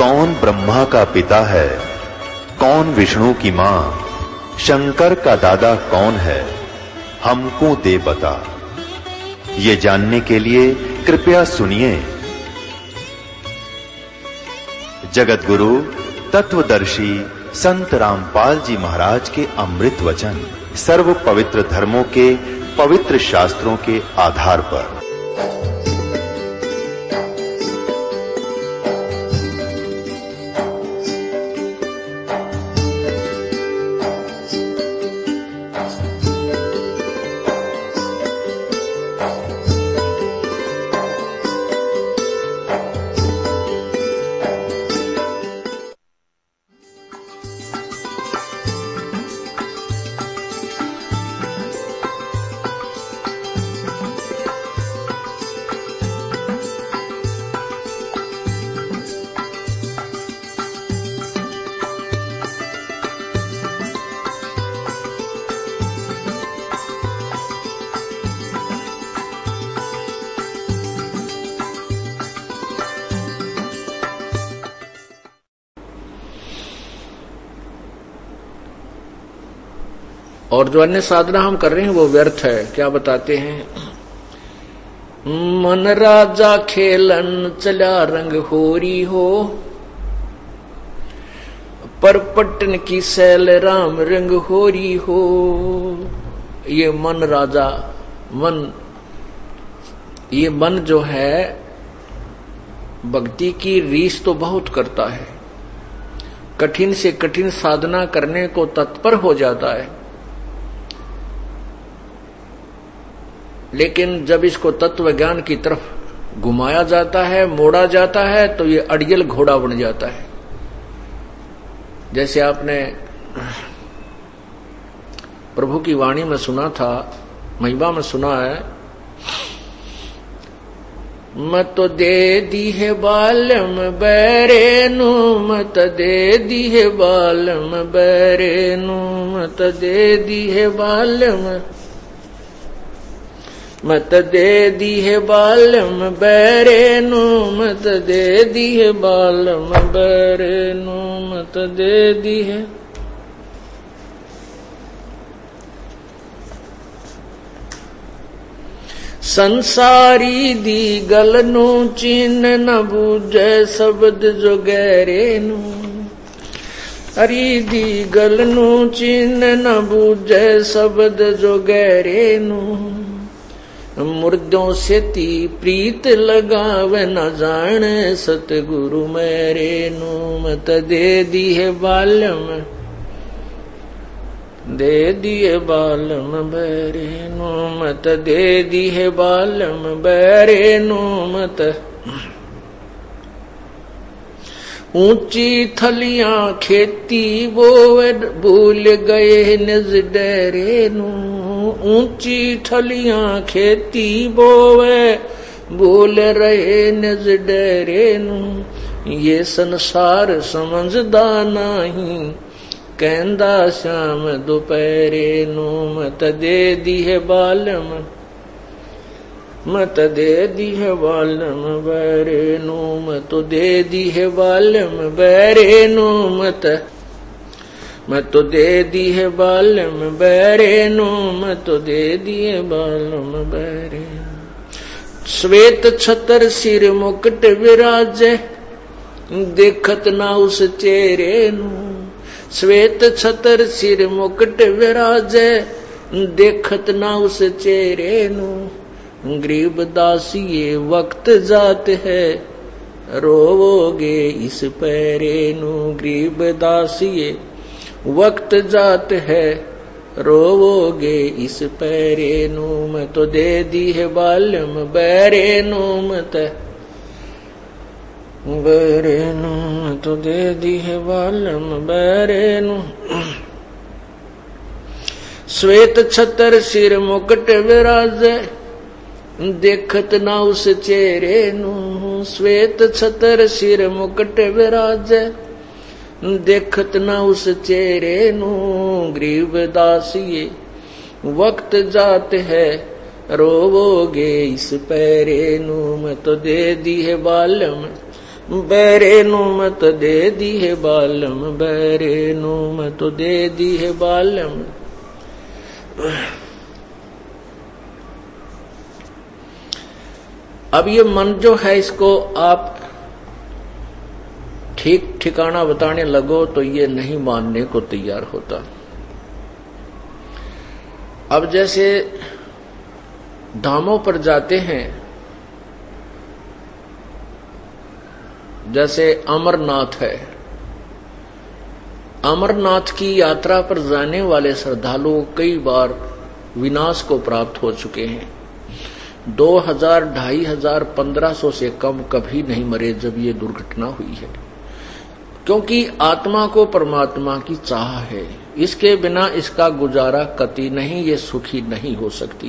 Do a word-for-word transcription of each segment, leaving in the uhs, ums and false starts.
कौन ब्रह्मा का पिता है, कौन विष्णु की मां, शंकर का दादा कौन है, हमको दे बता। ये जानने के लिए कृपया सुनिए। जगत गुरु तत्वदर्शी संत रामपाल जी महाराज के अमृत वचन सर्व पवित्र धर्मों के पवित्र शास्त्रों के आधार पर। और जो अन्य साधना हम कर रहे हैं वो व्यर्थ है। क्या बताते हैं? मन राजा खेलन चला रंग होरी हो, पर पट्टन की सैल राम रंग होरी हो। ये मन राजा, मन, ये मन जो है भक्ति की रीस तो बहुत करता है, कठिन से कठिन साधना करने को तत्पर हो जाता है, लेकिन जब इसको तत्व ज्ञान की तरफ घुमाया जाता है, मोड़ा जाता है, तो ये अड़ियल घोड़ा बन जाता है। जैसे आपने प्रभु की वाणी में सुना था, महिमा में सुना है, मत दे दी है बालम बैरेनु, मत दे दी है बालम बैरेनु, मत दे दी है बालम, मत दे दी है बालम बैरेनु, मत दे दी है बालम बैरेनु, मत दे दी है। संसारी दी गलनु चिन्ह न बूझे शब्द जो गैरेनु, हरी दी गलनु चिन्ह न बूझे शब्द जो गैरेनु। मुर्दों से ती प्रीत लगावे न जाने सतगुरु मेरे नु, मत दे दी है बालम, दे दिए बालम बैरे नु, मत दे दी है बालम बैरे नु, मत। ऊंची थलियां खेती वो भूल गए निज डेरे नु, ऊंची थलियां खेती बोवे भूल रहे निज डेरे नु। ये संसार समझदा नहीं कहंदा श्याम दोपहरे नु, मत दे दी है बालम, मत दे दी है बालम बैरे नु, मत दे दी है बालम बैरे नु, मत मत दे दी है बालम बैरे नु, मत दे दी है बालम बैरे। श्वेत छतर सिर मुकुट विराजे देखत ना उस चेहरे नु, श्वेत छतर सिर मुकुट विराजे देखत ना उस चेहरे नु। गरीब दासी ये वक्त जात है रोवोगे इस पैरे नु, गरीब दासी ये वक्त जात है रोवोगे इस पैरे नु, मैं तो दे दी है बालम बैरे नु, मत बैरे नु, मैं तो दे दी है बालम बैरे नु। श्वेत छतर सिर मुकुट विराजे देखत ना उस चेहरे नु, श्वेत छतर सिर मुकुट विराजे देखत ना उस चेहरे नु। गरीब दासिये वक्त जात है रोवोगे इस पैरे नु, मैं तो दे दी है बालम बैरे नु मत दे दी है बालम, बैरे नु मत दे दी है बालम। अब ये मन जो है इसको आप ठीक ठिकाना बताने लगो तो ये नहीं मानने को तैयार होता। अब जैसे धामों पर जाते हैं, जैसे अमरनाथ है, अमरनाथ की यात्रा पर जाने वाले श्रद्धालु कई बार विनाश को प्राप्त हो चुके हैं। दो हजार, ढाई हजार, पंद्रह सौ से कम कभी नहीं मरे जब ये दुर्घटना हुई है, क्योंकि आत्मा को परमात्मा की चाह है, इसके बिना इसका गुजारा कति नहीं, ये सुखी नहीं हो सकती।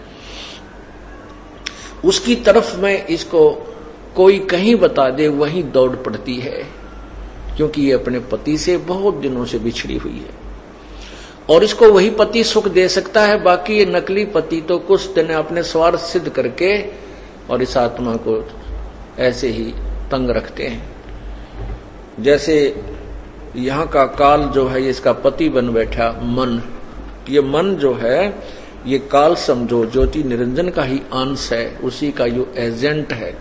उसकी तरफ में इसको कोई कहीं बता दे वहीं दौड़ पड़ती है, क्योंकि ये अपने पति से बहुत दिनों से बिछड़ी हुई है और इसको वही पति सुख दे सकता है। बाकी ये नकली पति तो कुछ दिन अपने स्वार्थ सिद्ध करके और इस आत्मा को ऐसे ही तंग रखते हैं। जैसे यहाँ का काल जो है इसका पति बन बैठा मन। ये मन जो है ये काल समझो ज्योति निरंजन का ही अंश है, उसी का यो एजेंट है।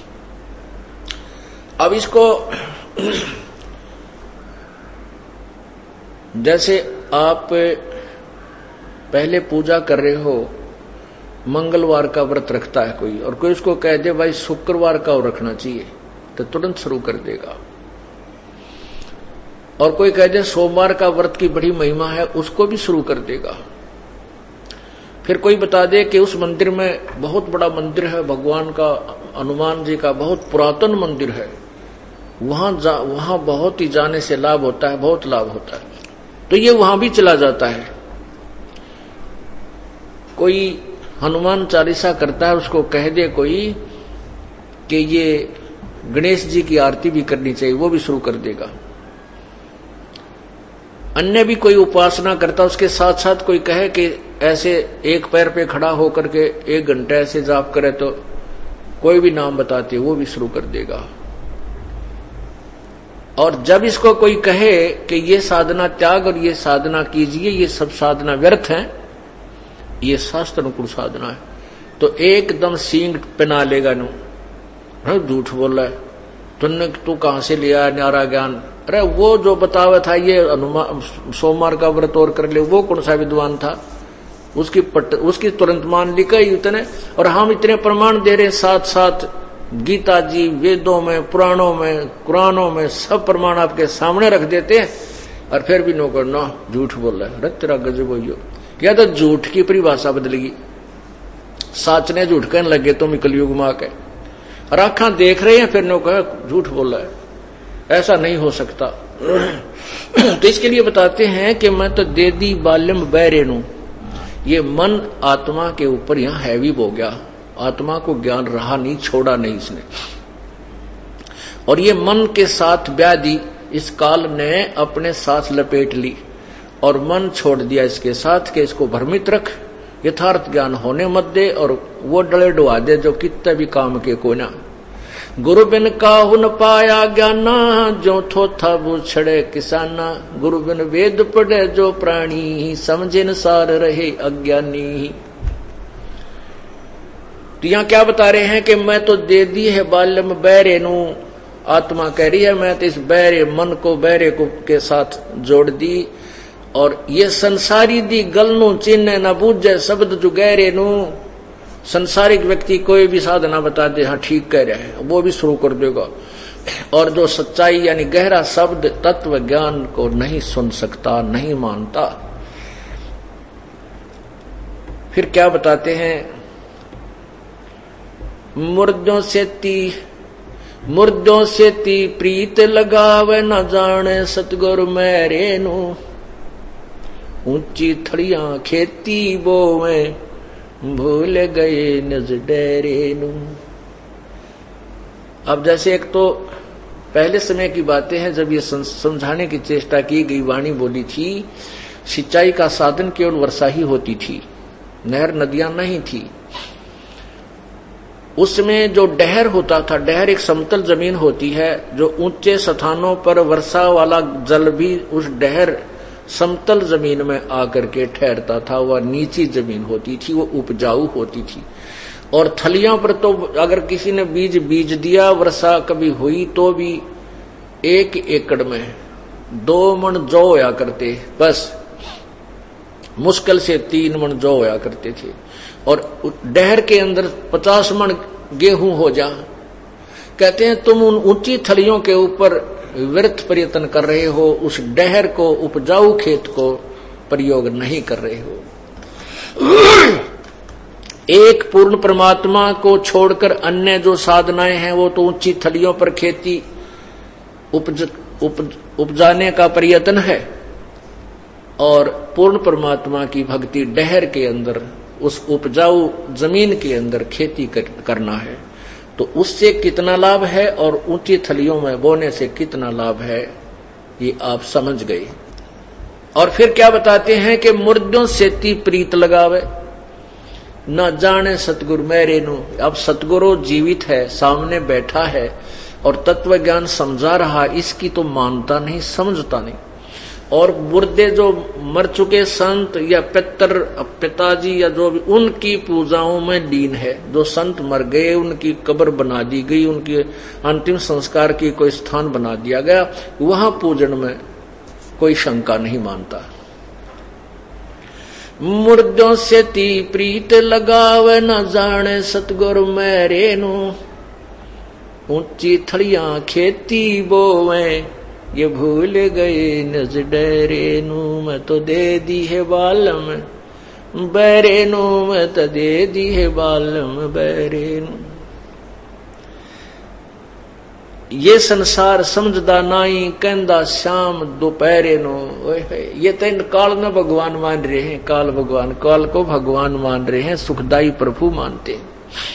अब इसको जैसे आप पहले पूजा कर रहे हो, मंगलवार का व्रत रखता है कोई और कोई उसको कह दे भाई शुक्रवार का रखना चाहिए तो तुरंत शुरू कर देगा। और कोई कह दे सोमवार का व्रत की बड़ी महिमा है, उसको भी शुरू कर देगा। फिर कोई बता दे कि उस मंदिर में बहुत बड़ा मंदिर है, भगवान का, हनुमान जी का बहुत पुरातन मंदिर है, वहां वहां बहुत ही जाने से लाभ होता है, बहुत लाभ होता है, तो ये वहां भी चला जाता है। कोई हनुमान चालीसा करता है, उसको कह दे कोई कि ये गणेश जी की आरती भी करनी चाहिए, वो भी शुरू कर देगा। अन्य भी कोई उपासना करता, उसके साथ साथ कोई कहे कि ऐसे एक पैर पे खड़ा होकर के एक घंटे ऐसे जाप करे, तो कोई भी नाम बताते वो भी शुरू कर देगा। और जब इसको कोई कहे कि ये साधना त्याग और ये साधना कीजिए, ये सब साधना व्यर्थ है, ये शास्त्र अनुकूल साधना है, तो एकदम सींग पहना लेगा नु, झूठ बोल रहा है, तुमने तू कहां से लिया न्यारा ज्ञान? अरे वो जो बतावा था ये अनुमान सोमवार का व्रत और कर ले, वो कौन सा विद्वान था? उसकी पट, उसकी तुरंत मान ली कई इतने, और हम इतने प्रमाण दे रहे हैं, साथ साथ गीता जी, वेदों में, पुराणों में, कुरानों में सब प्रमाण आपके सामने रख देते हैं, और फिर भी नो करना झूठ बोल रहा है। अरे तेरा गजब हो, क्या तो झूठ की परिभाषा बदलेगी, साच ने झूठ कहने लगे तुम कलयुग में आके, और आंखा देख रहे हैं फिर नो कह झूठ बोल रहा है, ऐसा नहीं हो सकता। तो इसके लिए बताते हैं कि मैं तो दे दी बाल्यम बैरेनु, ये मन आत्मा के ऊपर यहां हैवी हो गया, आत्मा को ज्ञान रहा नहीं, छोड़ा नहीं इसने, और ये मन के साथ व्याधि इस काल ने अपने साथ लपेट ली और मन छोड़ दिया इसके साथ कि इसको भ्रमित रख, यथार्थ ज्ञान होने मत दे, और वो डले डुआ दे जो कितने भी काम के को ना। गुरु बिन काहु न पाया ज्ञाना, जो थो था बूछड़े किसाना, गुरु बिन वेद पढ़े जो प्राणी, समझे न सार रहे अज्ञानी। तो यहां क्या बता रहे हैं कि मैं तो दे दी है बाल्यम बैरेनु, आत्मा कह रही है मैं तो इस बैरे मन को बैरे को के साथ जोड़ दी, और ये संसारी दी गलनु चिन्ह न बूझे शब्द जो गहरे नु। संसारिक व्यक्ति कोई भी साधना बता दे हाँ ठीक कह रहे हैं, वो भी शुरू कर देगा, और जो सच्चाई यानी गहरा शब्द तत्व ज्ञान को नहीं सुन सकता, नहीं मानता। फिर क्या बताते हैं, मुर्दों से ती मुर्दों से ती प्रीत लगावे, न जाने सतगुरु मेरे नु, ऊंची थड़ियां खेती बोवे, भूल गए निज डेरे नु। अब जैसे एक तो पहले समय की बातें हैं जब ये समझाने की चेष्टा की गई, वाणी बोली थी, सिंचाई का साधन केवल वर्षा ही होती थी, नहर नदियां नहीं थी। उसमें जो डहर होता था, डहर एक समतल जमीन होती है, जो ऊंचे स्थानों पर वर्षा वाला जल भी उस डहर समतल जमीन में आकर के ठहरता था। वह नीची जमीन होती थी, वो उपजाऊ होती थी। और थलियों पर तो अगर किसी ने बीज बीज दिया, वर्षा कभी हुई तो भी एक एकड़ में दो मन जौ होया करते, बस मुश्किल से तीन मन जौ होया करते थे। और डहर के अंदर पचास मन गेहूं हो जा। कहते हैं तुम उन ऊंची थलियों के ऊपर व्यर्थ प्रयत्न कर रहे हो, उस डहर को, उपजाऊ खेत को प्रयोग नहीं कर रहे हो। एक पूर्ण परमात्मा को छोड़कर अन्य जो साधनाएं हैं वो तो ऊंची थलियों पर खेती उपज, उपज, उपजाने का प्रयत्न है, और पूर्ण परमात्मा की भक्ति डहर के अंदर, उस उपजाऊ जमीन के अंदर खेती कर, करना है। तो उससे कितना लाभ है और ऊंची थलियों में बोने से कितना लाभ है, ये आप समझ गए। और फिर क्या बताते हैं कि मुर्दों से ती प्रीत लगावे, न जाने सतगुरु मेरे नु। अब सतगुरु जीवित है, सामने बैठा है और तत्व ज्ञान समझा रहा, इसकी तो मानता नहीं, समझता नहीं। और मुर्दे जो मर चुके संत या पितर पिताजी या जो भी, उनकी पूजाओं में लीन है। जो संत मर गए उनकी कब्र बना दी गई, उनके अंतिम संस्कार की कोई स्थान बना दिया गया, वहां पूजन में कोई शंका नहीं मानता। मुर्दों से ती प्रीत लगावे, न जाने सतगुरु मेरे नु। ऊंची थड़ियां खेती बोवे, ये भूल गए नज डरे नु। मैं तो दे दी है बालम बैरे नु, मैं तो दे दी है बालम बैरे नु। ये संसार समझदा नाई, कहंदा शाम दोपहरे नो। ये तो इन काल न भगवान मान रहे हैं, काल भगवान, काल को भगवान मान रहे हैं, सुखदाई प्रभु मानते हैं।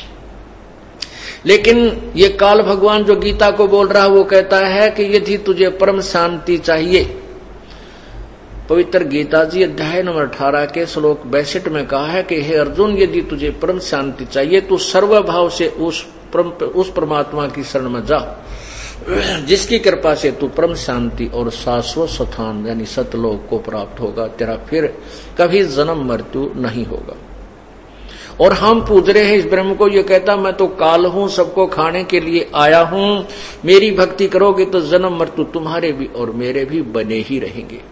लेकिन ये काल भगवान जो गीता को बोल रहा है, वो कहता है कि यदि तुझे परम शांति चाहिए, पवित्र गीता जी अध्याय नंबर अठारह के श्लोक बैसठ में कहा है कि हे अर्जुन, यदि तुझे परम शांति चाहिए तो सर्वभाव से उस उस परमात्मा की शरण में जा, जिसकी कृपा से तू परम शांति और शाश्वत स्थान यानी सतलोक को प्राप्त होगा। तेरा फिर कभी जन्म मृत्यु नहीं होगा। और हम पूज रहे हैं इस ब्रह्म को, ये कहता मैं तो काल हूं, सबको खाने के लिए आया हूं, मेरी भक्ति करोगे तो जन्म मृत्यु तुम्हारे भी और मेरे भी बने ही रहेंगे।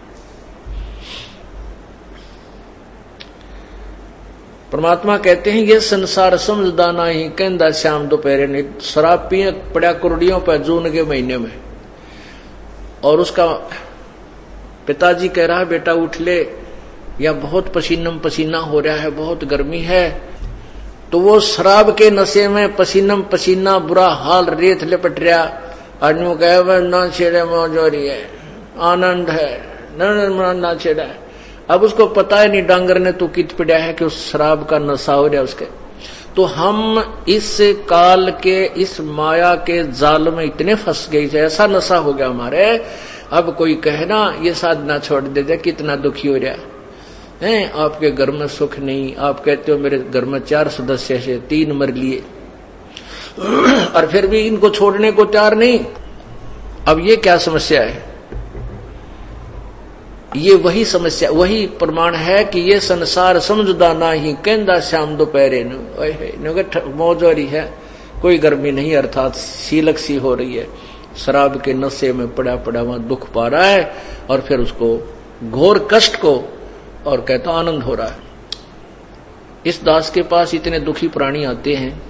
परमात्मा कहते हैं ये संसार समझदा नहीं, कहंदा शाम दोपहरे ने। शराब पिए पड़ा कुरडियों पर जून के महीने में, और उसका पिताजी कह रहा है बेटा उठ ले, या बहुत पसीनम पसीना हो रहा है, बहुत गर्मी है। तो वो शराब के नशे में पसीनम पसीना, बुरा हाल, रेत लिपट रहा। आदमी कहे ना छेड़े मौज हो रही है, आनंद है, न ना छेड़ा है। अब उसको पता है नहीं डांगर ने तो कित पड़ा है कि उस शराब का नशा हो रहा है उसके। तो हम इस काल के, इस माया के जाल में इतने फंस गए, ऐसा नशा हो गया हमारे। अब कोई कहना ये साधना छोड़ देते, कितना दुखी हो रहा है। आपके घर में सुख नहीं, आप कहते हो मेरे घर में चार सदस्य से तीन मर लिए, और फिर भी इनको छोड़ने को तैयार नहीं। अब ये क्या समस्या है? ये वही समस्या, वही प्रमाण है कि ये संसार समझदा नहीं, कहंदा शाम दोपहरे न। मौज हो रही है, कोई गर्मी नहीं, अर्थात सीलक सी हो रही है। शराब के नशे में पड़ा पड़ा वहां दुख पा रहा है, और फिर उसको घोर कष्ट को, और कहता आनंद हो रहा है। इस दास के पास इतने दुखी प्राणी आते हैं।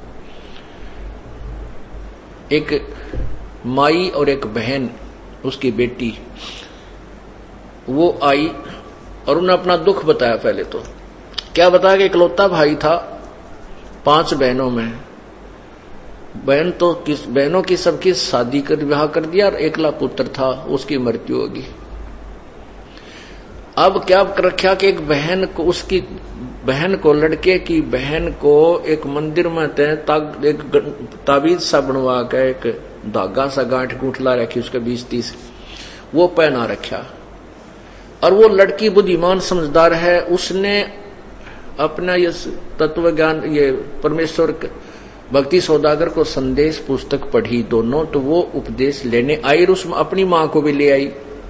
एक माई और एक बहन, उसकी बेटी, वो आई और उन्होंने अपना दुख बताया। पहले तो क्या बताया कि इकलौता भाई था पांच बहनों में, बहन तो किस बहनों की सबकी शादी कर विवाह कर दिया, और एकला पुत्र था, उसकी मृत्यु होगी। अब क्या कर रखा कि एक बहन को, उसकी बहन को, लड़के की बहन को एक मंदिर में तय ताक, एक ताबीज सा बनवा के एक धागा सा गांठ गूंठला रखी, उसके बीस तीस वो पहना रखा। और वो लड़की बुद्धिमान समझदार है, उसने अपना ये तत्व ज्ञान, ये परमेश्वर भक्ति सौदागर को संदेश पुस्तक पढ़ी दोनों, तो वो उपदेश लेने आई और उसमें अपनी मां को भी ले आई।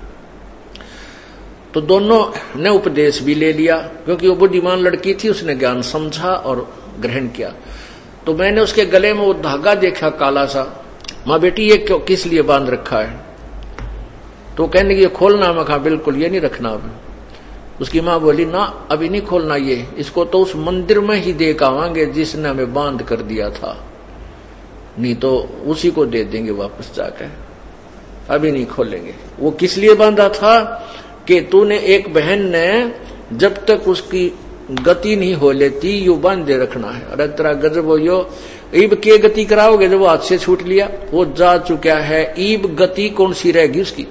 तो दोनों ने उपदेश भी ले लिया, क्योंकि वो बुद्धिमान लड़की थी, उसने ज्ञान समझा और ग्रहण किया। तो मैंने उसके गले में वो धागा देखा काला सा, माँ बेटी ये क्यों किस लिए बांध रखा है? तो कहने की ये खोलना। मैं कहा बिल्कुल ये नहीं रखना। अब उसकी माँ बोली ना अभी नहीं खोलना, ये इसको तो उस मंदिर में ही दे के आवांगे जिसने हमें बांध कर दिया था, नहीं तो उसी को दे देंगे वापस जाकर, अभी नहीं खोलेंगे। वो किस लिए बांधा था कि तूने एक बहन ने जब तक उसकी गति नहीं हो लेती यू बांधे रखना है। अरे तेरा गजब हो यो, ईब के गति कराओगे जब वो हाथ से छूट लिया, वो जा चुका है, ईब गति कौन सी रहेगी उसकी।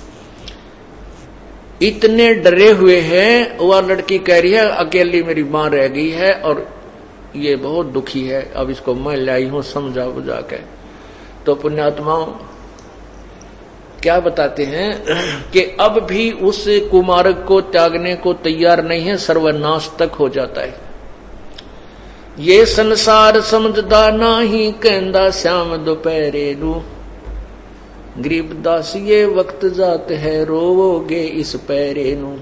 इतने डरे हुए हैं। वह लड़की कह रही है अकेली मेरी मां रह गई है और ये बहुत दुखी है, अब इसको मैं लाई हूं समझा बुझा के। तो पुण्यात्माओं क्या बताते हैं कि अब भी उस कुमारक को त्यागने को तैयार नहीं है, सर्वनाश तक हो जाता है। ये संसार समझदा नाही कहंदा श्याम दोपहरे नू, गरीबदास ये वक्त जात है रोवोगे इस पैरे नू।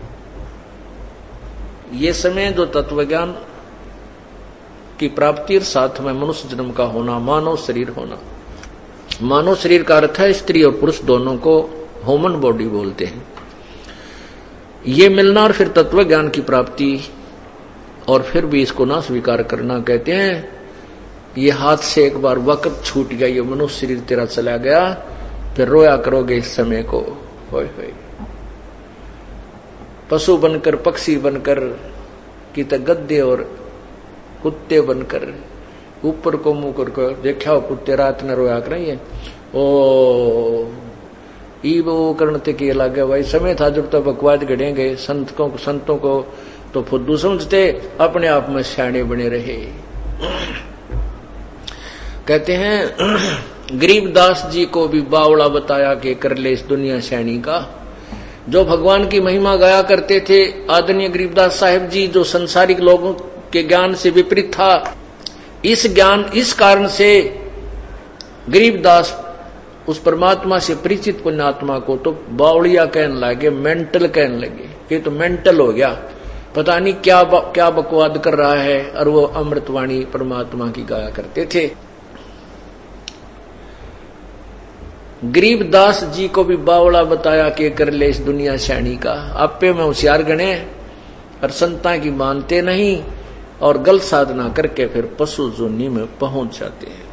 ये समय जो तत्वज्ञान की प्राप्ति और साथ में मनुष्य जन्म का होना, मानव शरीर होना। मानव शरीर का अर्थ है स्त्री और पुरुष दोनों को ह्यूमन बॉडी बोलते हैं। ये मिलना और फिर तत्व ज्ञान की प्राप्ति और फिर भी इसको ना स्वीकार करना, कहते हैं ये हाथ से एक बार वक्त छूट गया, ये मनुष्य शरीर तेरा चला गया, फिर रोया करोगे इस समय को। होय होय पशु बनकर पक्षी बनकर कि त गद्दे और कुत्ते बनकर ऊपर को मुंह कर देखा हो कुत्ते रात ने रोया करेंगे ओ ई वो करने के लगे। भाई समय था जब तक बकवाद गढ़ेंगे संतों को संतों को तो फुद्दू समझते, अपने आप में सियाणे बने रहे। कहते हैं गरीबदास जी को भी बावड़ा बताया कि कर ले इस दुनिया सैनी का। जो भगवान की महिमा गाया करते थे आदरणीय गरीबदास साहिब जी, जो संसारिक लोगों के ज्ञान से विपरीत था, इस ज्ञान इस कारण से गरीबदास उस परमात्मा से परिचित पुण्यात्मा को तो बावड़िया कहने लगे, मेंटल कहने लगे, ये तो मेंटल हो गया, पता नहीं क्या क्या बकवाद कर रहा है। और वो अमृतवाणी परमात्मा की गाया करते थे। गरीबदास जी को भी बावड़ा बताया कि कर ले इस दुनिया सैनी का। आपे में होशियार गणे और संता की मानते नहीं और गलत साधना करके फिर पशु जोनी में पहुंच जाते हैं।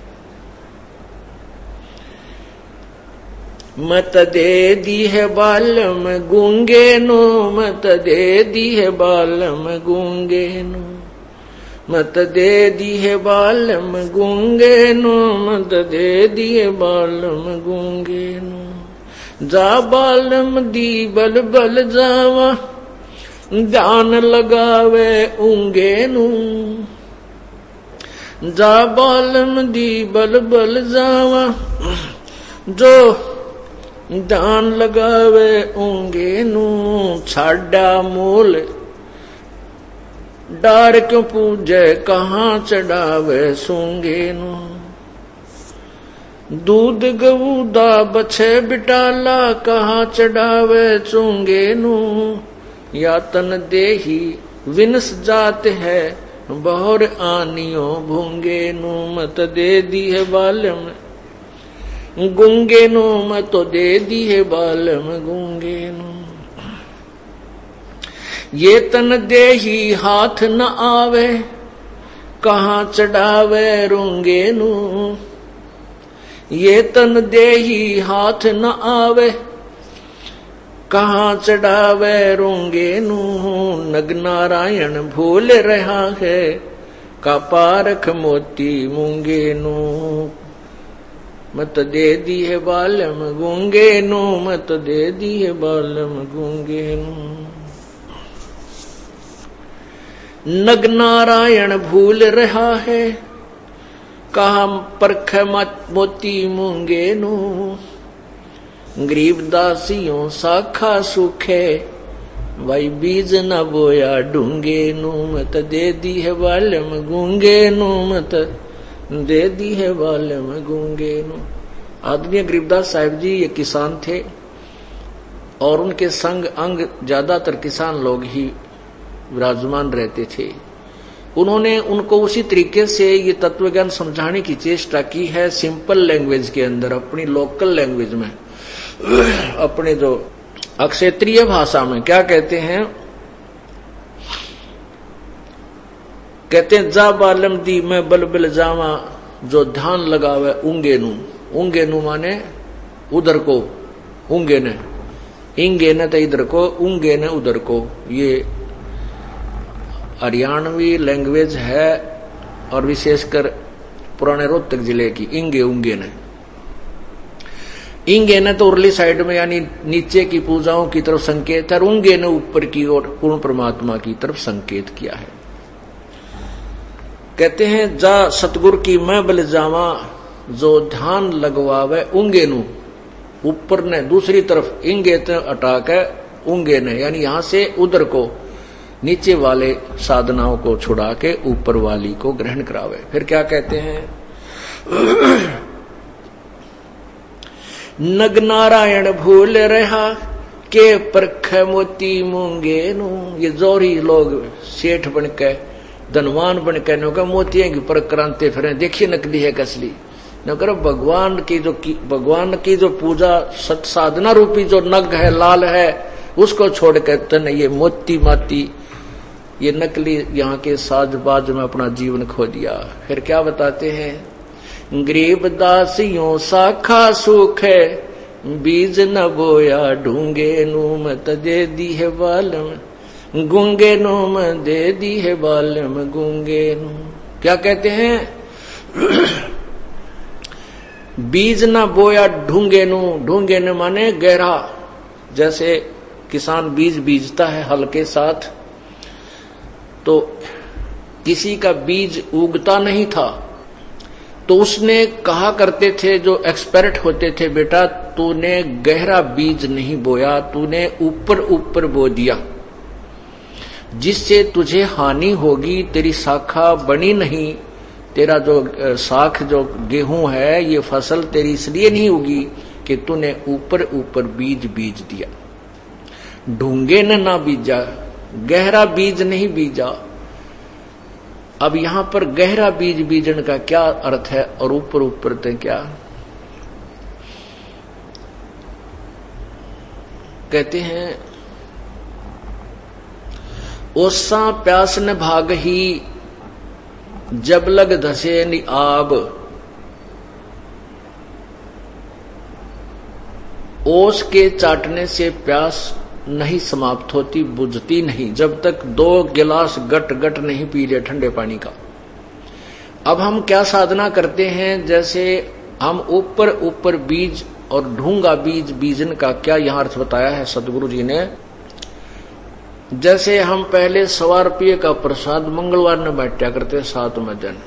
मत दे दी है बालम गूंगे नो, मत दे दी है बालम गूंगे नो, मत दे दी है बालम गूंगे नो, मत दे दी है बालम गूंगे नो। जा बालम दी बल बल जावा, ध्यान लगावे ऊंगे नू। जा बालम दी बल बल जावा, जो ध्यान लगावे ऊंगे नू। छाड़ा मूल डार क्यों पूजे, कहाँ चढ़ावे सूंगे नू। दूध गऊदा बछे बिटाला, कहाँ चढ़ावे चूंगे नू। या तन देही विनस जात है, बहुर आनियो भूंगे नू। मत दे दी है बालम गूंगे नो, मत तो दे दी है बालम गूंगे नो। ये तन देही हाथ न आवे, कहाँ चढ़ावे रूंगे नू। ये तन देही हाथ न आवे, कहाँ चढ़ावे रूंगे नू। नग नारायण भूल रहा है, का पारख मोती मूंगे नू। मत दे दी है बालम गूंगे नू, मत दे दी है बालम गूंगे नू। नग नारायण भूल रहा है, कहा परख मोती मूंगे नू। गरीबदासियों साखा सूखे, भाई बीज न बोया ढूंगे नू। मत दे दी है बालम गूंगे नू, मत दे दी है बालम गूंगे नु। आदरणीय गरीबदास साहिब जी ये किसान थे और उनके संग अंग ज्यादातर किसान लोग ही विराजमान रहते थे। उन्होंने उनको उसी तरीके से ये तत्वज्ञान समझाने की चेष्टा की है, सिंपल लैंग्वेज के अंदर, अपनी लोकल लैंग्वेज में, अपने जो अक्षेत्रीय भाषा में। क्या कहते हैं? कहते हैं जा बालम दी मैं बल बल जावा, जो ध्यान लगावे ऊंगे नु। ऊंगे नु माने उधर को, ऊंगे ने, इंगे ने तो इधर को, ऊंगे ने उधर को। ये हरियाणवी लैंग्वेज है और विशेषकर पुराने रोहतक जिले की। इंगे ऊंगे ने, इंगे ने तो उर्ली साइड में यानी नीचे की पूजाओं की तरफ संकेत है, और ऊंगे ने ऊपर की ओर पूर्ण परमात्मा की तरफ संकेत किया है। कहते हैं जा सतगुरु की मैं बल जावा, जो ध्यान लगवावे ऊंगे नु। ऊपर ने दूसरी तरफ इंगे हटा के ऊंगे ने, यानी यहां से उधर को, नीचे वाले साधनाओं को छुड़ा के ऊपर वाली को ग्रहण करावे। फिर क्या कहते हैं? नग नारायण भूल रहा के परख मोती मूंगे नु। ये जोरी लोग सेठ बनके, धनवान बनके नौका मोतियों की परख कराते फिर, देखिए नकली है कसली। नगर भगवान की जो की, भगवान की जो पूजा सत साधना रूपी जो नग है, लाल है, उसको छोड़ के तन ये मोती माती, ये नकली यहाँ के साजबाज में अपना जीवन खो दिया। फिर क्या बताते हैं? गरीब दासियों साखा सुख है, बीज न बोया ढूंगे नुम दे दी है बालम गूंगे नुम दे दी है बालम गूंगे नुम। क्या कहते हैं? बीज न बोया ढूंगे नु। ढूंगे न माने गहरा, जैसे किसान बीज बीजता है हल के साथ, तो किसी का बीज उगता नहीं था, तो उसने कहा करते थे जो एक्सपर्ट होते थे, बेटा तूने गहरा बीज नहीं बोया, तूने ऊपर ऊपर बो दिया, जिससे तुझे हानि होगी, तेरी शाखा बनी नहीं, तेरा जो साख जो गेहूं है, ये फसल तेरी इसलिए नहीं होगी कि तूने ऊपर ऊपर बीज बीज दिया। ढूंगे न ना बीजा, गहरा बीज नहीं बीजा। अब यहां पर गहरा बीज बीजन का क्या अर्थ है और ऊपर ऊपर ते क्या? कहते हैं ओसा प्यास न भाग ही, जब लग धसे नि आब। ओस के चाटने से प्यास नहीं समाप्त होती, बुझती नहीं, जब तक दो गिलास गट गट नहीं पी ले ठंडे पानी का। अब हम क्या साधना करते हैं? जैसे हम ऊपर ऊपर बीज और ढूंगा बीज बीजन का क्या यहां अर्थ बताया है सदगुरु जी ने। जैसे हम पहले सवा रुपये का प्रसाद मंगलवार में बांटा करते सात में दिन,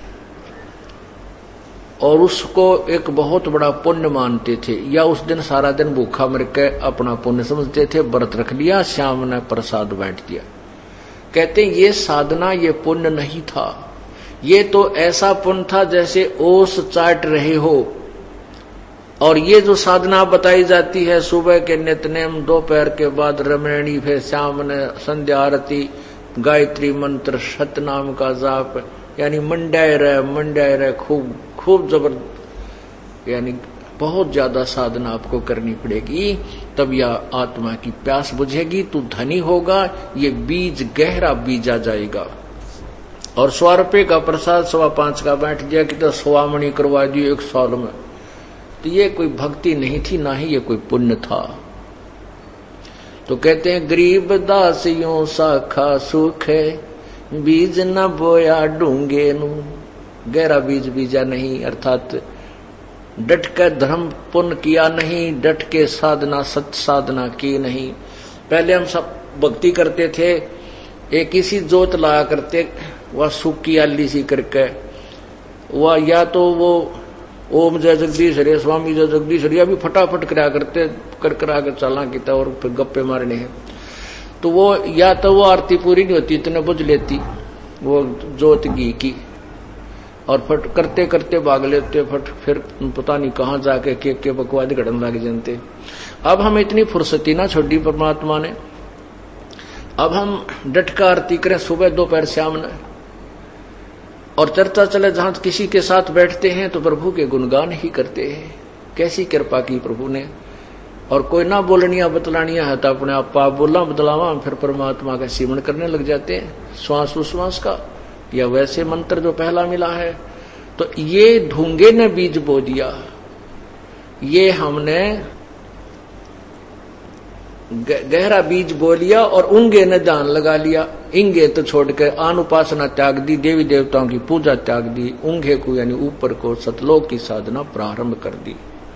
और उसको एक बहुत बड़ा पुण्य मानते थे, या उस दिन सारा दिन भूखा मर के अपना पुण्य समझते थे, व्रत रख लिया, शाम ने प्रसाद बांट दिया। कहते ये साधना, ये पुण्य नहीं था, ये तो ऐसा पुण्य था जैसे ओस चाट रहे हो। और ये जो साधना बताई जाती है, सुबह के नित्यनेम, दोपहर के बाद रमणी, फिर शाम ने संध्या आरती, गायत्री मंत्र, सतनाम का जाप, यानी मंडाए रहे मंडाए रहे खूब खूब जबर, यानी बहुत ज्यादा साधना आपको करनी पड़ेगी, तब यह आत्मा की प्यास बुझेगी, तू धनी होगा, ये बीज गहरा बीजा जाएगा। और सौ रुपये का प्रसाद सवा पांच का बैठ दिया कि तो सवामणी करवा दी एक साल में, तो ये कोई भक्ति नहीं थी, ना ही ये कोई पुण्य था। तो कहते हैं गरीब दासियों साखा सुख है, बीज न बोया ढूंगे नु। गहरा बीज बीजा नहीं, अर्थात डट के धर्म पुण्य किया नहीं, डट के साधना सत साधना की नहीं। पहले हम सब भक्ति करते थे, एक ही सी जोत लाया करते, वह सूखी आली सी करके, वह या तो वो ओम जय जगदीश हरे, स्वामी जय जगदीश हरे, अभी फटाफट करा करते, कर करा कर चला किता और फिर गप्पे मारने हैं। तो वो या तो वो आरती पूरी नहीं होती, इतने बुझ लेती वो जोत घी की, और फट करते करते भाग लेते, फट फिर पता नहीं कहाँ जाके के के बकवाद घड़न लग जानते। अब हम इतनी फुर्सती ना छोड़ी परमात्मा ने, अब हम डटका आरती करें सुबह दोपहर शाम ने, और चर्चा चले जहां किसी के साथ बैठते हैं तो प्रभु के गुणगान ही करते हैं। कैसी कृपा की प्रभु ने। और कोई ना बोलनिया बतलानिया है तो अपने आप पाप बोलना बदलावा, फिर परमात्मा का सिमरण करने लग जाते हैं श्वास उश्वास का, या वैसे मंत्र जो पहला मिला है। तो ये ढूंगे ने बीज बो दिया, ये हमने गहरा बीज बो लिया और उंगे ने दान लगा लिया। इंगे तो छोड़कर आन उपासना त्याग दी, देवी देवताओं की पूजा त्याग दी, उंगे को यानी ऊपर को सतलोक की साधना प्रारंभ कर दी।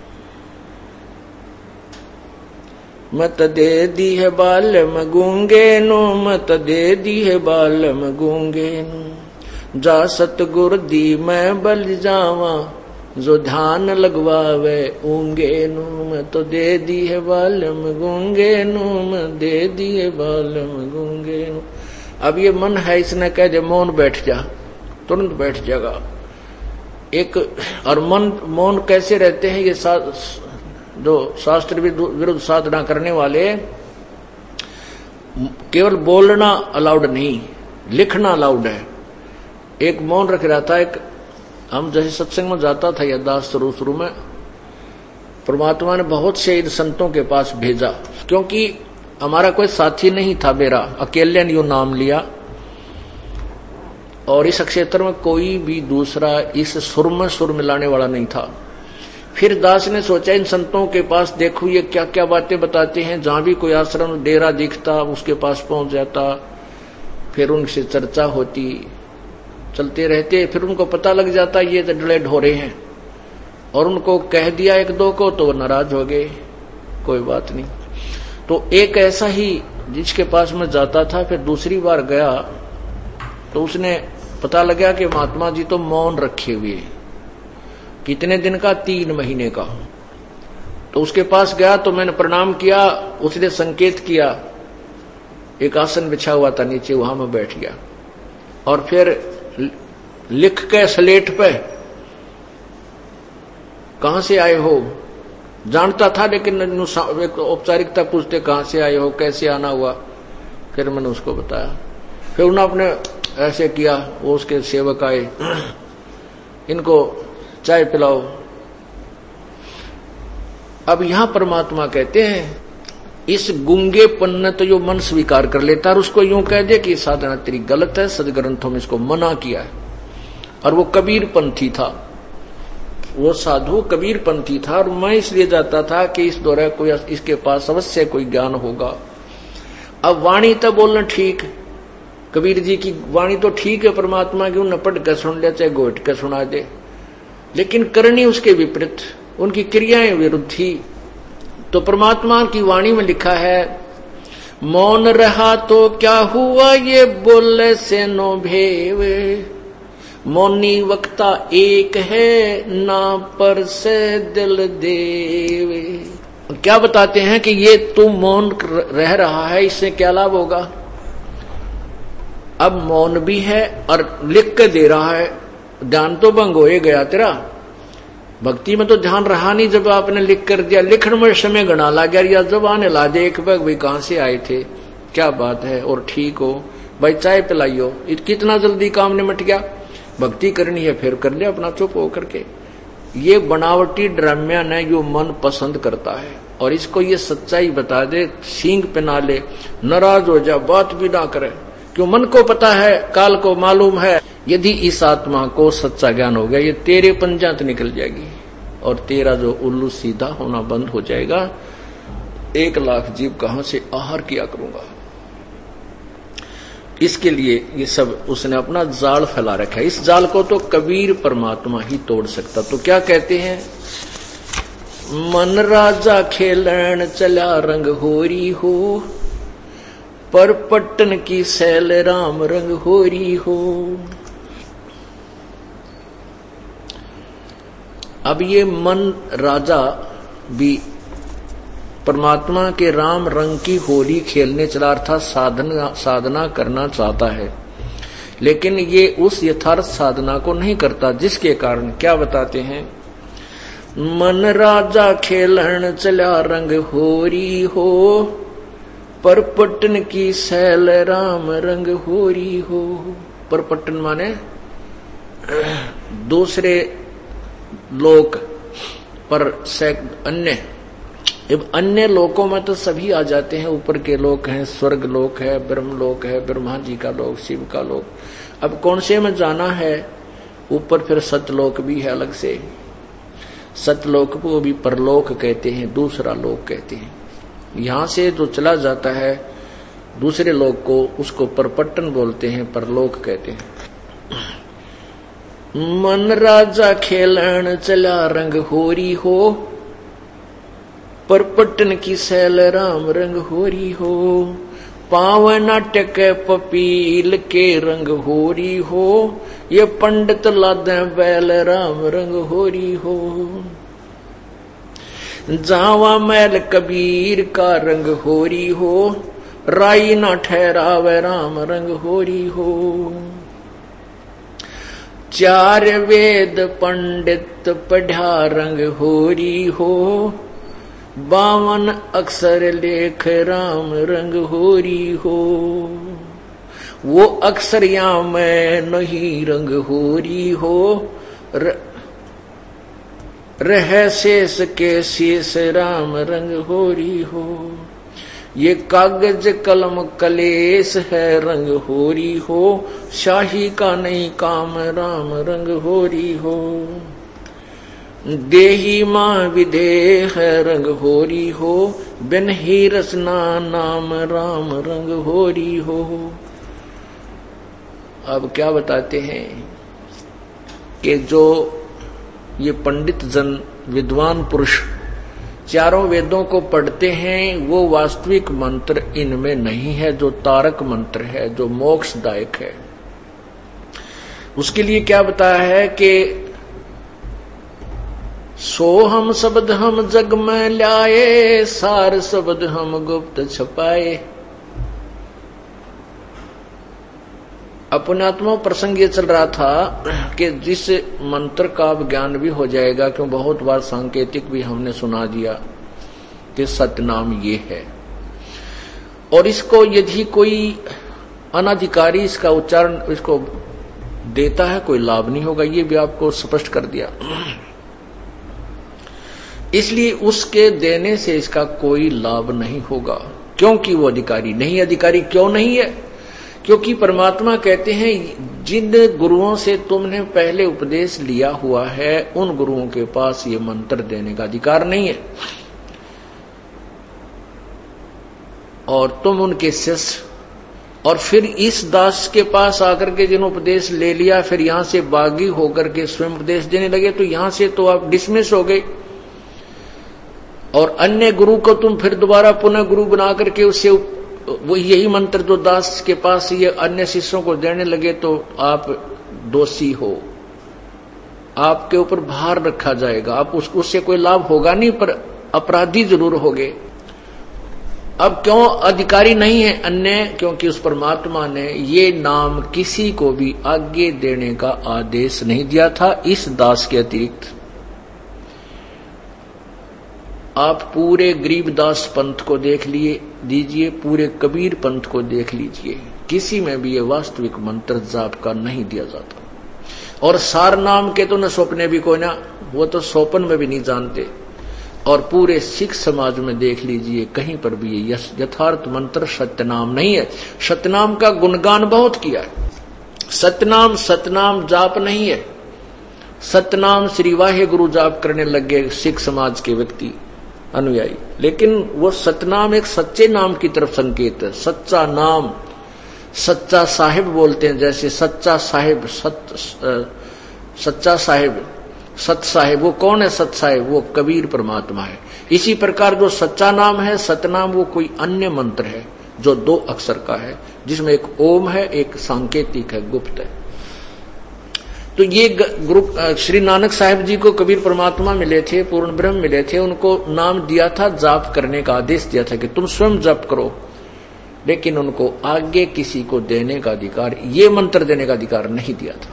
मत दे दी है बालम गूंगे नु, मत दे दी है बालम गूंगे नु, जा सतगुर दी मैं बल जावा, जो ध्यान लगवावे ऊंगे नु, मैं तो दे दी है बालम गूंगे नु, मैं दे दी है बालम गूंगे नु। अब ये मन है, इसने कह दे मौन बैठ जा, तुरंत बैठ जाएगा। एक और मन मौन कैसे रहते हैं, ये सा, जो शास्त्र विरुद्ध साधना करने वाले, केवल बोलना अलाउड नहीं, लिखना अलाउड है। एक मौन रख रहा था, एक हम जैसे सत्संग में जाता था या दास शुरू शुरू में, परमात्मा ने बहुत से इन संतों के पास भेजा, क्योंकि हमारा कोई साथी नहीं था, मेरा अकेले ने यू नाम लिया, और इस क्षेत्र में कोई भी दूसरा इस सुर में सुर मिलाने वाला नहीं था। फिर दास ने सोचा इन संतों के पास देखो ये क्या क्या बातें बताते हैं, जहां भी कोई आश्रम डेरा दिखता उसके पास पहुंच जाता, फिर उनसे चर्चा होती, चलते रहते, फिर उनको पता लग जाता ये डले ढोरे हैं, और उनको कह दिया एक दो को तो वो नाराज हो गए, कोई बात नहीं। तो एक ऐसा ही जिसके पास मैं जाता था, फिर दूसरी बार गया तो उसने पता लगा कि महात्मा जी तो मौन रखे हुए, कितने दिन का, तीन महीने का। तो उसके पास गया तो मैंने प्रणाम किया, उसने संकेत किया, एक आसन बिछा हुआ था नीचे, वहां में बैठ गया, और फिर लिख के स्लेट पे कहां से आए हो, जानता था लेकिन एक औपचारिकता पूछते कहां से आए हो, कैसे आना हुआ, फिर मैंने उसको बताया। फिर उन्होंने अपने ऐसे किया, वो उसके सेवक आए, इनको चाय पिलाओ। अब यहां परमात्मा कहते हैं इस गूंगेपन ने तो जो मन स्वीकार कर लेता है, उसको यूं कह दे कि साधना तेरी गलत है, सदग्रंथों में इसको मना किया है। और वो कबीर पंथी था, वो साधु कबीर पंथी था, और मैं इसलिए जाता था कि इस दौरे कोई इसके पास अवश्य कोई ज्ञान होगा। अब वाणी तो बोलना ठीक, कबीर जी की वाणी तो ठीक है, परमात्मा की उन्हें पढ़ कर सुन ले चाहे घोट कर सुना दे, लेकिन करनी उसके विपरीत, उनकी क्रियाएं विरुद्ध थी। तो परमात्मा की वाणी में लिखा है, मौन रहा तो क्या हुआ ये बोले से नो भेवे, मौनी वक्ता एक है ना पर से दिल देवे। क्या बताते हैं कि ये तुम मौन रह रहा है, इससे क्या लाभ होगा। अब मौन भी है और लिख के दे रहा है, ध्यान तो भंग हो गया तेरा। भक्ति में तो ध्यान रहा नहीं, जब आपने लिख कर दिया, लिखण में समय गणा ला गया, या जब आने ला दे एक भाई कहां से आए थे, क्या बात है, और ठीक हो भाई चाय पिलाइयो, कितना जल्दी काम निमट गया। भक्ति करनी है फिर कर ले अपना चुप होकर के। ये बनावटी ड्राम्या ने यो मन पसंद करता है, और इसको ये सच्चाई बता दे, सींग पिना ले, नाराज हो जा, बात भी ना करे, क्यों मन को पता है, काल को मालूम है। यदि इस आत्मा को सच्चा ज्ञान हो गया, ये तेरे पंजात निकल जाएगी, और तेरा जो उल्लू सीधा होना बंद हो जाएगा। एक लाख जीव कहां से आहार किया करूंगा। इसके लिए ये सब उसने अपना जाल फैला रखा है। इस जाल को तो कबीर परमात्मा ही तोड़ सकता। तो क्या कहते हैं, मन राजा खेलन चला रंग होरी हो, पर पट्टन की सैल राम रंग होरी हो। अब ये मन राजा भी परमात्मा के राम रंग की होली खेलने चला, अर्थात साधना साधना करना चाहता है। लेकिन ये उस यथार्थ साधना को नहीं करता, जिसके कारण क्या बताते हैं, मन राजा खेलन चला रंग होरी हो, परपटन की सैल राम रंग होरी हो। परपटन माने दूसरे लोक पर अन्य, अब अन्य लोकों में तो सभी आ जाते हैं, ऊपर के लोक हैं, स्वर्ग लोक है, ब्रह्म लोक है, ब्रह्मा जी का लोक, शिव का लोक। अब कौन से में जाना है, ऊपर फिर सतलोक भी है अलग से, सतलोक को भी परलोक कहते हैं, दूसरा लोक कहते हैं। यहां से जो चला जाता है दूसरे लोक को, उसको परपट्टन बोलते हैं, परलोक कहते हैं। मन राजा खेलन चला रंग होरी हो, परपट्टन की सैल राम रंग होरी हो। पावन नाटक पपील के रंग होरी हो, ये पंडित लादे बैल राम रंग होरी हो। जावा मैल कबीर का रंग होरी हो, राई ना ठहरावे राम रंग होरी हो। चार वेद पंडित पढ़ा रंग होरी हो, बावन अक्षर लेख राम रंग होरी हो। वो अक्षर या मैं नहीं रंग होरी हो, रह शेष के शेष राम रंग होरी हो। ये कागज कलम कलेश है रंग होरी हो, शाही का नहीं काम राम रंग होरी हो। देही मां विदेह रंग होरी हो, बिन ही रसना नाम राम रंग होरी हो। अब क्या बताते हैं कि जो ये पंडित जन, विद्वान पुरुष चारों वेदों को पढ़ते हैं, वो वास्तविक मंत्र इनमें नहीं है, जो तारक मंत्र है, जो मोक्षदायक है। उसके लिए क्या बताया है कि सो हम शब्द हम जग में लाए, सार शब्द हम गुप्त छपाए। अपनात्मा प्रसंग ये चल रहा था कि जिस मंत्र का अब ज्ञान भी हो जाएगा, क्यों बहुत बार सांकेतिक भी हमने सुना दिया कि सतनाम ये है, और इसको यदि कोई अनाधिकारी इसका उच्चारण इसको देता है, कोई लाभ नहीं होगा, ये भी आपको स्पष्ट कर दिया। इसलिए उसके देने से इसका कोई लाभ नहीं होगा, क्योंकि वो अधिकारी नहीं। अधिकारी क्यों नहीं है? क्योंकि परमात्मा कहते हैं जिन गुरुओं से तुमने पहले उपदेश लिया हुआ है, उन गुरुओं के पास ये मंत्र देने का अधिकार नहीं है, और तुम उनके शिष्य। और फिर इस दास के पास आकर के जिन उपदेश ले लिया, फिर यहां से बागी होकर के स्वयं उपदेश देने लगे, तो यहां से तो आप डिसमिस हो गए। और अन्य गुरु को तुम फिर दोबारा पुनः गुरु बना करके उससे वो यही मंत्र जो दास के पास ये अन्य शिष्यों को देने लगे, तो आप दोषी हो, आपके ऊपर भार रखा जाएगा, आप उस, उससे कोई लाभ होगा नहीं, पर अपराधी जरूर होगे। अब क्यों अधिकारी नहीं है अन्य? क्योंकि उस परमात्मा ने ये नाम किसी को भी आगे देने का आदेश नहीं दिया था इस दास के अतिरिक्त। आप पूरे गरीबदास पंथ को देख लिए दीजिए, पूरे कबीर पंथ को देख लीजिए, किसी में भी ये वास्तविक मंत्र जाप का नहीं दिया जाता। और सार नाम के तो न स्वप्ने भी कोई ना, वो तो स्वप्न में भी नहीं जानते। और पूरे सिख समाज में देख लीजिए, कहीं पर भी ये यथार्थ मंत्र सत्यनाम नहीं है। सतनाम का गुणगान बहुत किया है, सतनाम सतनाम जाप नहीं है। सतनाम श्री वाहे गुरु जाप करने लग गए सिख समाज के व्यक्ति अनुयायी, लेकिन वो सतनाम एक सच्चे नाम की तरफ संकेत है। सच्चा नाम, सच्चा साहिब बोलते हैं, जैसे सच्चा साहिब, सत सच्चा साहिब, सत साहिब, वो कौन है सत साहिब? वो कबीर परमात्मा है। इसी प्रकार जो सच्चा नाम है सतनाम, वो कोई अन्य मंत्र है जो दो अक्षर का है, जिसमें एक ओम है, एक सांकेतिक है, गुप्त है। तो ये ग्रुप श्री नानक साहिब जी को कबीर परमात्मा मिले थे, पूर्ण ब्रह्म मिले थे, उनको नाम दिया था, जाप करने का आदेश दिया था कि तुम स्वयं जप करो। लेकिन उनको आगे किसी को देने का अधिकार, ये मंत्र देने का अधिकार नहीं दिया था।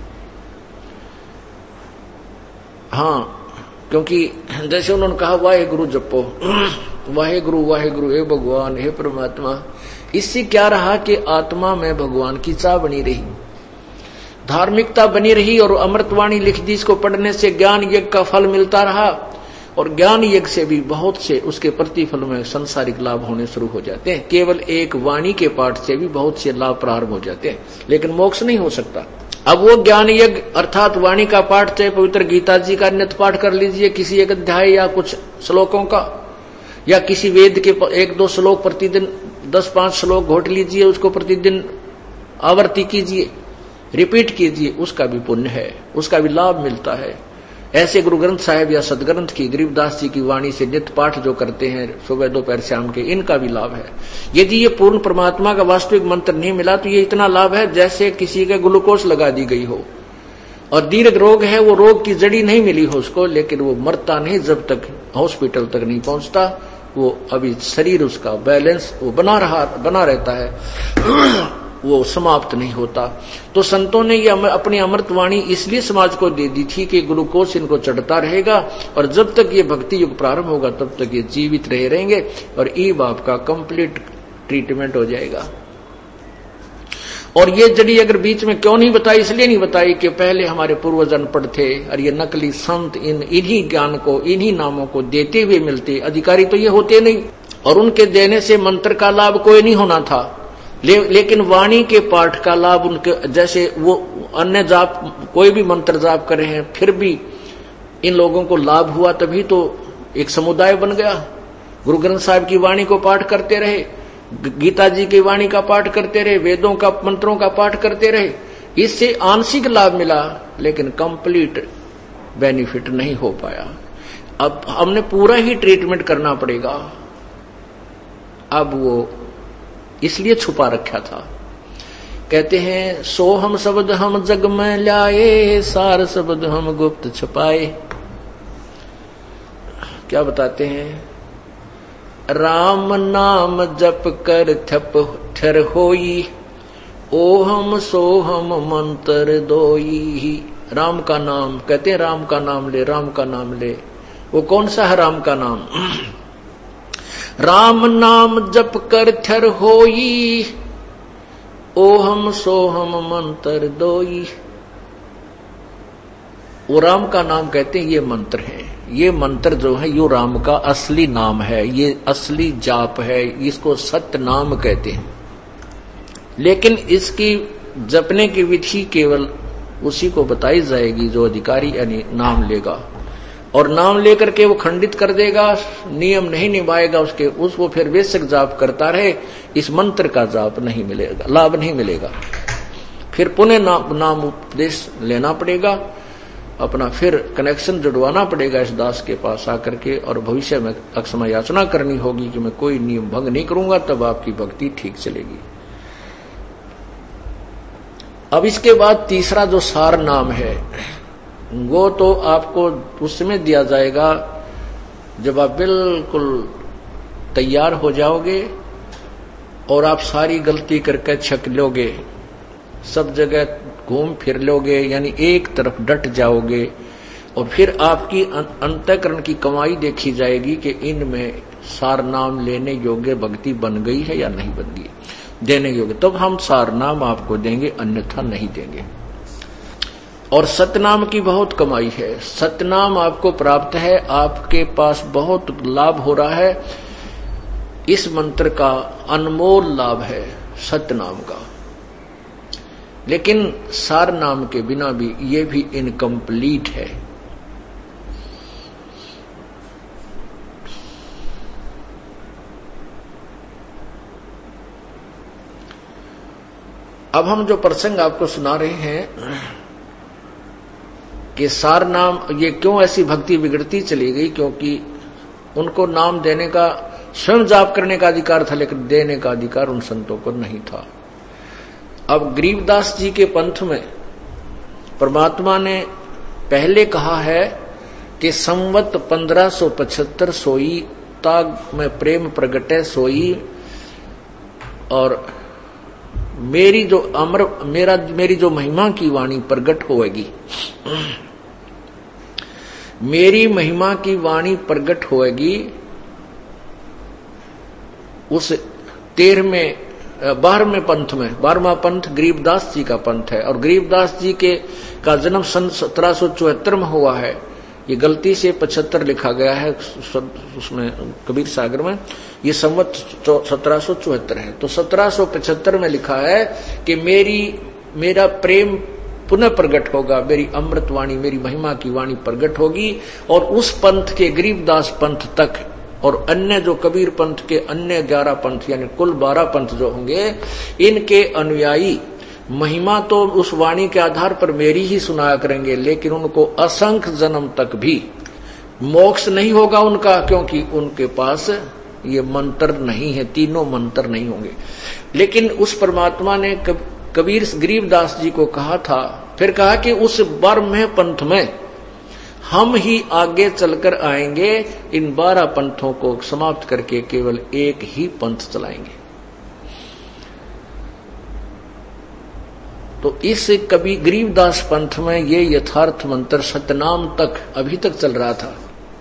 हाँ, क्योंकि जैसे उन्होंने कहा वाहे गुरु जपो, वाहे गुरु वाहे गुरु, हे भगवान हे परमात्मा, इससे क्या रहा कि आत्मा में भगवान की चाह बनी रही, धार्मिकता बनी रही और अमृतवाणी लिख दी। इसको पढ़ने से ज्ञान यज्ञ का फल मिलता रहा और ज्ञान यज्ञ से भी बहुत से उसके प्रतिफल में संसारिक लाभ होने शुरू हो जाते हैं। केवल एक वाणी के पाठ से भी बहुत से लाभ प्रारंभ हो जाते हैं, लेकिन मोक्ष नहीं हो सकता। अब वो ज्ञान यज्ञ अर्थात वाणी का पाठ, चाहे पवित्र गीता जी का नित्य पाठ कर लीजिए, किसी एक अध्याय या कुछ श्लोकों का, या किसी वेद के एक दो श्लोक प्रतिदिन, दस पांच श्लोक घोट लीजिए, उसको प्रतिदिन आवर्ती कीजिए, रिपीट कीजिए, उसका भी पुण्य है, उसका भी लाभ मिलता है। ऐसे गुरु ग्रंथ साहिब या सदग्रंथ की, गरीबदास जी की वाणी से नित्य पाठ जो करते हैं सुबह दोपहर शाम के, इनका भी लाभ है। यदि ये पूर्ण परमात्मा का वास्तविक मंत्र नहीं मिला तो ये इतना लाभ है जैसे किसी के ग्लूकोज लगा दी गई हो और दीर्घ रोग है, वो रोग की जड़ी नहीं मिली हो उसको, लेकिन वो मरता नहीं जब तक हॉस्पिटल तक नहीं पहुंचता। वो अभी शरीर उसका बैलेंस वो बना रहा बना रहता है, वो समाप्त नहीं होता। तो संतों ने ये अपनी अमृतवाणी इसलिए समाज को दे दी थी कि ग्लूकोज इनको चढ़ता रहेगा और जब तक ये भक्ति युग प्रारंभ होगा तब तक ये जीवित रहे रहेंगे और ई बाप का कंप्लीट ट्रीटमेंट हो जाएगा। और ये जड़ी अगर बीच में क्यों नहीं बताई, इसलिए नहीं बताई कि पहले हमारे पूर्वज अनपढ़ थे और ये नकली संत इन इन्हीं ज्ञान को, इन्हीं नामों को देते हुए मिलते, अधिकारी तो ये होते नहीं, और उनके देने से मंत्र का लाभ कोई नहीं होना था। ले, लेकिन वाणी के पाठ का लाभ उनके, जैसे वो अन्य जाप कोई भी मंत्र जाप कर रहे हैं फिर भी इन लोगों को लाभ हुआ, तभी तो एक समुदाय बन गया। गुरु ग्रंथ साहिब की वाणी को पाठ करते रहे, गीता जी की वाणी का पाठ करते रहे, वेदों का मंत्रों का पाठ करते रहे, इससे आंशिक लाभ मिला लेकिन कंप्लीट बेनिफिट नहीं हो पाया। अब हमने पूरा ही ट्रीटमेंट करना पड़ेगा। अब वो इसलिए छुपा रखा था। कहते हैं सो हम शब्द हम जग में लाए, सार शब्द हम गुप्त छुपाए। क्या बताते हैं? राम नाम जप कर थप ठर होई, ओ हम सो हम मंत्र दोई। राम का नाम, कहते हैं राम का नाम ले, राम का नाम ले। वो कौन सा है राम का नाम? राम नाम जप कर थर होई, ओ हम सो हम मंत्र दोई। वो राम का नाम कहते हैं, ये मंत्र है। ये मंत्र जो है यो राम का असली नाम है, ये असली जाप है, इसको सत्य नाम कहते हैं। लेकिन इसकी जपने की विधि केवल उसी को बताई जाएगी जो अधिकारी यानी नाम लेगा, और नाम लेकर के वो खंडित कर देगा, नियम नहीं निभाएगा उसके, उसको फिर बेशक जाप करता रहे, इस मंत्र का जाप नहीं मिलेगा, लाभ नहीं मिलेगा। फिर पुनः नाम, नाम उपदेश लेना पड़ेगा, अपना फिर कनेक्शन जुड़वाना पड़ेगा इस दास के पास आकर के, और भविष्य में अक्षमा याचना करनी होगी कि मैं कोई नियम भंग नहीं करूंगा, तब आपकी भक्ति ठीक चलेगी। अब इसके बाद तीसरा जो सार नाम है वो तो आपको उसमें दिया जाएगा जब आप बिल्कुल तैयार हो जाओगे और आप सारी गलती करके छक लोगे, सब जगह घूम फिर लोगे, यानी एक तरफ डट जाओगे, और फिर आपकी अंतःकरण की कमाई देखी जाएगी कि इनमें सार नाम लेने योग्य भक्ति बन गई है या नहीं बन गई, देने योग्य, तब तो हम सार नाम आपको देंगे, अन्यथा नहीं देंगे। और सतनाम की बहुत कमाई है, सतनाम आपको प्राप्त है, आपके पास बहुत लाभ हो रहा है, इस मंत्र का अनमोल लाभ है सतनाम का। लेकिन सार नाम के बिना भी ये भी इनकम्प्लीट है। अब हम जो प्रसंग आपको सुना रहे हैं कि सार नाम, ये क्यों ऐसी भक्ति बिगड़ती चली गई, क्योंकि उनको नाम देने का, स्वयं जाप करने का अधिकार था लेकिन देने का अधिकार उन संतों को नहीं था। अब गरीबदास जी के पंथ में परमात्मा ने पहले कहा है कि संवत पंद्रह सौ पचहत्तर सोई, ताग में प्रेम प्रगटे सोई, और मेरी जो अमर मेरा मेरी जो महिमा की वाणी प्रकट होएगी, मेरी महिमा की वाणी प्रकट होएगी उस तेरहवें बारहवें पंथ में। बारहवां पंथ गरीबदास जी का पंथ है और गरीबदास जी के का जन्म सन सत्रह सौ चौहत्तर में हुआ है। ये गलती से पचहत्तर लिखा गया है उसमें कबीर सागर में, ये संवत सत्रह सौ चौहत्तर है। तो सत्रह सौ पचहत्तर में लिखा है कि मेरी मेरा प्रेम पुनः प्रकट होगा, मेरी अमृतवाणी मेरी महिमा की वाणी प्रकट होगी और उस पंथ के गरीबदास पंथ तक और अन्य जो कबीर पंथ के अन्य ग्यारह पंथ यानी कुल बारह पंथ जो होंगे, इनके अनुयायी महिमा तो उस वाणी के आधार पर मेरी ही सुनाया करेंगे, लेकिन उनको असंख्य जन्म तक भी मोक्ष नहीं होगा उनका, क्योंकि उनके पास ये मंत्र नहीं है, तीनों मंत्र नहीं होंगे। लेकिन उस परमात्मा ने कबीर गरीबदास जी को कहा था, फिर कहा कि उस बारहवें पंथ में हम ही आगे चलकर आएंगे, इन बारह पंथों को समाप्त करके केवल एक ही पंथ चलाएंगे। तो इस कभी गरीबदास पंथ में ये यथार्थ मंत्र सतनाम तक अभी तक चल रहा था।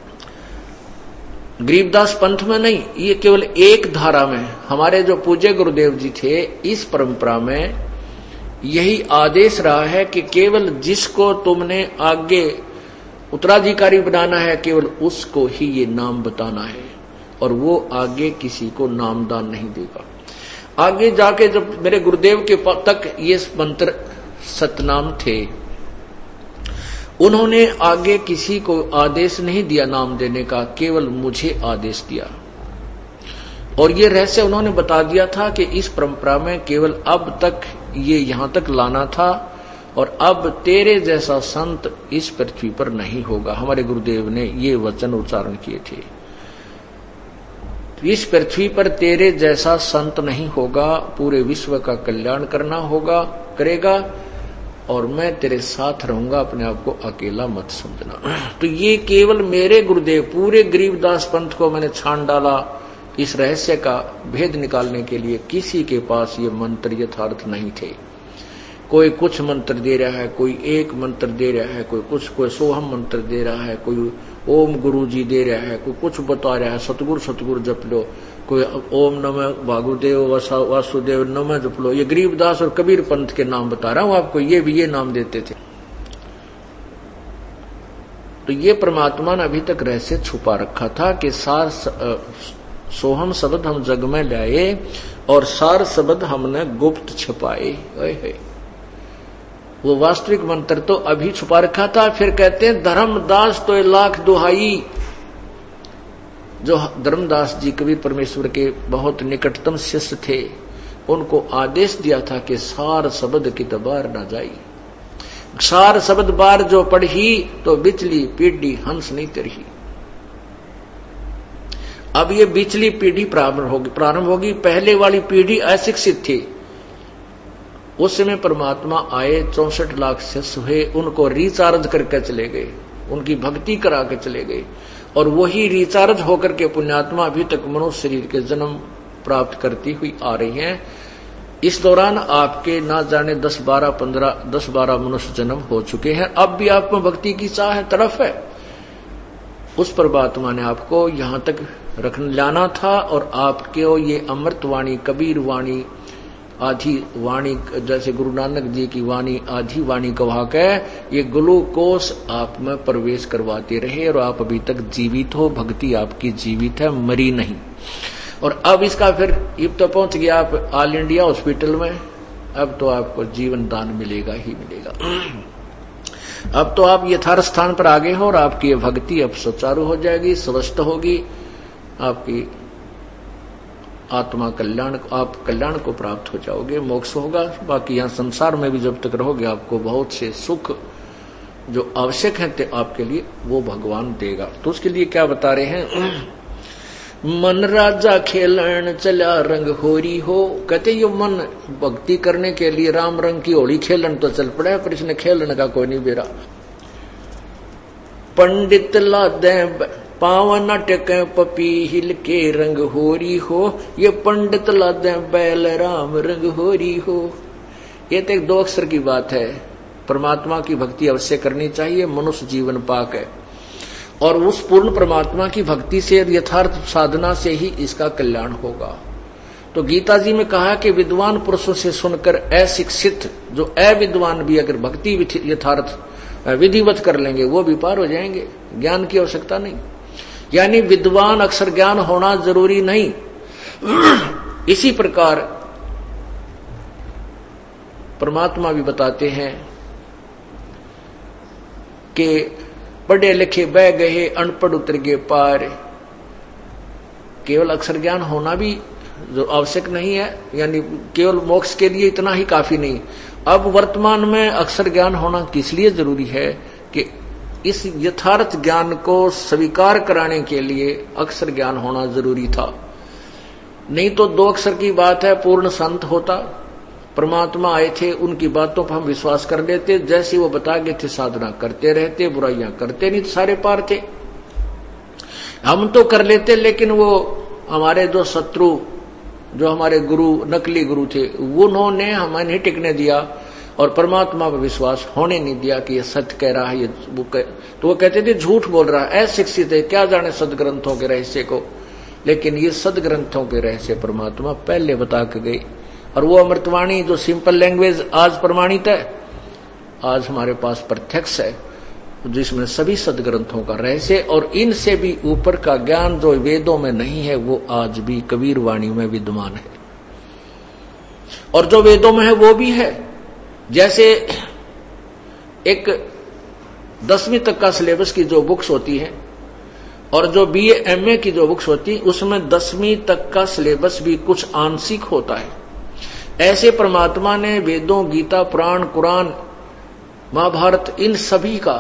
गरीबदास पंथ में नहीं, ये केवल एक धारा में हमारे जो पूज्य गुरुदेव जी थे, इस परंपरा में यही आदेश रहा है कि केवल जिसको तुमने आगे उत्तराधिकारी बनाना है केवल उसको ही ये नाम बताना है और वो आगे किसी को नामदान नहीं देगा। आगे जाके जब मेरे गुरुदेव के तक ये मंत्र सतनाम थे, उन्होंने आगे किसी को आदेश नहीं दिया नाम देने का, केवल मुझे आदेश दिया और ये रहस्य उन्होंने बता दिया था कि इस परंपरा में केवल अब तक ये यहां तक लाना था और अब तेरे जैसा संत इस पृथ्वी पर नहीं होगा। हमारे गुरुदेव ने ये वचन उच्चारण किए थे, इस पृथ्वी पर तेरे जैसा संत नहीं होगा, पूरे विश्व का कल्याण करना होगा करेगा और मैं तेरे साथ रहूंगा, अपने आप को अकेला मत समझना। तो ये केवल मेरे गुरुदेव, पूरे गरीबदास पंथ को मैंने छान डाला इस रहस्य का भेद निकालने के लिए। किसी के पास ये मंत्र यथार्थ नहीं थे। कोई कुछ मंत्र दे रहा है, कोई एक मंत्र दे रहा है, कोई कुछ कोई सोहम मंत्र दे रहा है, कोई ओम गुरु जी दे रहा है, कोई कुछ बता रहा है, सतगुरु सतगुरु जप लो, कोई ओम नमः वागुदेव वासुदेव नमः जप लो। ये गरीबदास और कबीर पंथ के नाम बता रहा हूं आपको, ये भी ये नाम देते थे। तो ये परमात्मा ने अभी तक रहस्य छुपा रखा था कि सार सोहम शब्द हम जग में लाए और सार शब्द हमने गुप्त छुपाए। वो वास्तविक मंत्र तो अभी छुपा रखा था। फिर कहते हैं धर्मदास तो लाख दुहाई, जो धर्मदास जी कबीर परमेश्वर के बहुत निकटतम शिष्य थे, उनको आदेश दिया था कि सार शब्द की तबार न जाई, सार शब्द बार जो पढ़ी तो बिचली पीढ़ी हंस नहीं तरही। अब ये बिचली पीढ़ी प्रारंभ होगी प्रारंभ होगी पहले वाली पीढ़ी अशिक्षित थी, उस समय परमात्मा आए, चौसठ लाख शिष्य हुए, उनको रिचार्ज करके चले गए, उनकी भक्ति करा के चले गए और वही रिचार्ज होकर के पुण्यात्मा अभी तक मनुष्य शरीर के जन्म प्राप्त करती हुई आ रही हैं। इस दौरान आपके ना जाने दस बारह पंद्रह दस बारह मनुष्य जन्म हो चुके हैं। अब भी आप में भक्ति की चाह तरफ है, उस परमात्मा ने आपको यहां तक रख लाना था और आपके ये अमृत वाणी कबीर वाणी आधी वाणी, जैसे गुरु नानक जी की वाणी आधी वाणी गवा के ये ग्लूकोस आप में प्रवेश करवाते रहे और आप अभी तक जीवित हो, भक्ति आपकी जीवित है, मरी नहीं। और अब इसका फिर अब तो पहुंच गया आप ऑल इंडिया हॉस्पिटल में, अब तो आपको जीवन दान मिलेगा ही मिलेगा। अब तो आप यथार्थ स्थान पर आगे हो और आपकी ये भक्ति अब सुचारू हो जाएगी, स्वस्थ होगी, आपकी आत्मा कल्याण, आप कल्याण को प्राप्त हो जाओगे, मोक्ष होगा। बाकी यहाँ संसार में भी जब तक रहोगे आपको बहुत से सुख जो आवश्यक है आपके लिए वो भगवान देगा। तो उसके लिए क्या बता रहे हैं, मन राजा खेलन चला रंग होरी हो। कहते ये मन भक्ति करने के लिए राम रंग की होली खेलन तो चल पड़ा, पर इसने खेलन का कोई नहीं बेरा। पंडित लादे पावन टके पपी हिल के रंग होरी हो, ये पंडित लादे बैल राम रंग होरी हो। ये तो एक दो अक्षर की बात है। परमात्मा की भक्ति अवश्य करनी चाहिए, मनुष्य जीवन पाक है, और उस पूर्ण परमात्मा की भक्ति से यथार्थ साधना से ही इसका कल्याण होगा। तो गीता जी में कहा कि विद्वान पुरुषों से सुनकर अशिक्षित जो अविद्वान भी अगर भक्ति यथार्थ विधिवत कर लेंगे वो भी पार हो जाएंगे, ज्ञान की आवश्यकता नहीं। यानी विद्वान अक्षर ज्ञान होना जरूरी नहीं। इसी प्रकार परमात्मा भी बताते हैं कि पढ़े लिखे बह गए अनपढ़ उतर गए पार। केवल अक्षर ज्ञान होना भी जो आवश्यक नहीं है, यानी केवल मोक्ष के लिए इतना ही काफी नहीं। अब वर्तमान में अक्षर ज्ञान होना किस लिए जरूरी है कि इस यथार्थ ज्ञान को स्वीकार कराने के लिए अक्षर ज्ञान होना जरूरी था। नहीं तो दो अक्षर की बात है, पूर्ण संत होता, परमात्मा आए थे, उनकी बातों पर हम विश्वास कर लेते, जैसे वो बता गए थे साधना करते रहते, बुराइयां करते नहीं, सारे पार थे। हम तो कर लेते, लेकिन वो हमारे जो शत्रु, जो हमारे गुरु नकली गुरु थे, उन्होंने हमें नहीं टिकने दिया और परमात्मा पर विश्वास होने नहीं दिया कि ये सत्य कह रहा है। ये वो कह, तो वो कहते थे झूठ बोल रहा है, अशिक्षित है, क्या जाने सदग्रंथों के रहस्य को। लेकिन ये सदग्रंथों के रहस्य परमात्मा पहले बता के गई, और वो अमृतवाणी जो सिंपल लैंग्वेज आज प्रमाणित है, आज हमारे पास प्रत्यक्ष है, जिसमें सभी सदग्रंथों का रहस्य और इनसे भी ऊपर का ज्ञान जो वेदों में नहीं है वो आज भी कबीर वाणी में विद्यमान है। और जो वेदों में है वो भी है। जैसे एक दसवीं तक का सिलेबस की जो बुक्स होती है और जो बीए एमए की जो बुक्स होती है, उसमें दसवीं तक का सिलेबस भी कुछ आंशिक होता है। ऐसे परमात्मा ने वेदों, गीता, पुराण, कुरान, महाभारत, इन सभी का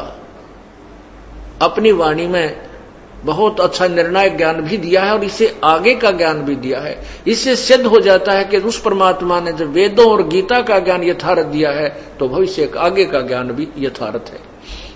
अपनी वाणी में बहुत अच्छा निर्णायक ज्ञान भी दिया है और इससे आगे का ज्ञान भी दिया है। इससे सिद्ध हो जाता है कि उस परमात्मा ने जब वेदों और गीता का ज्ञान यथार्थ दिया है तो भविष्य आगे का ज्ञान भी यथार्थ है।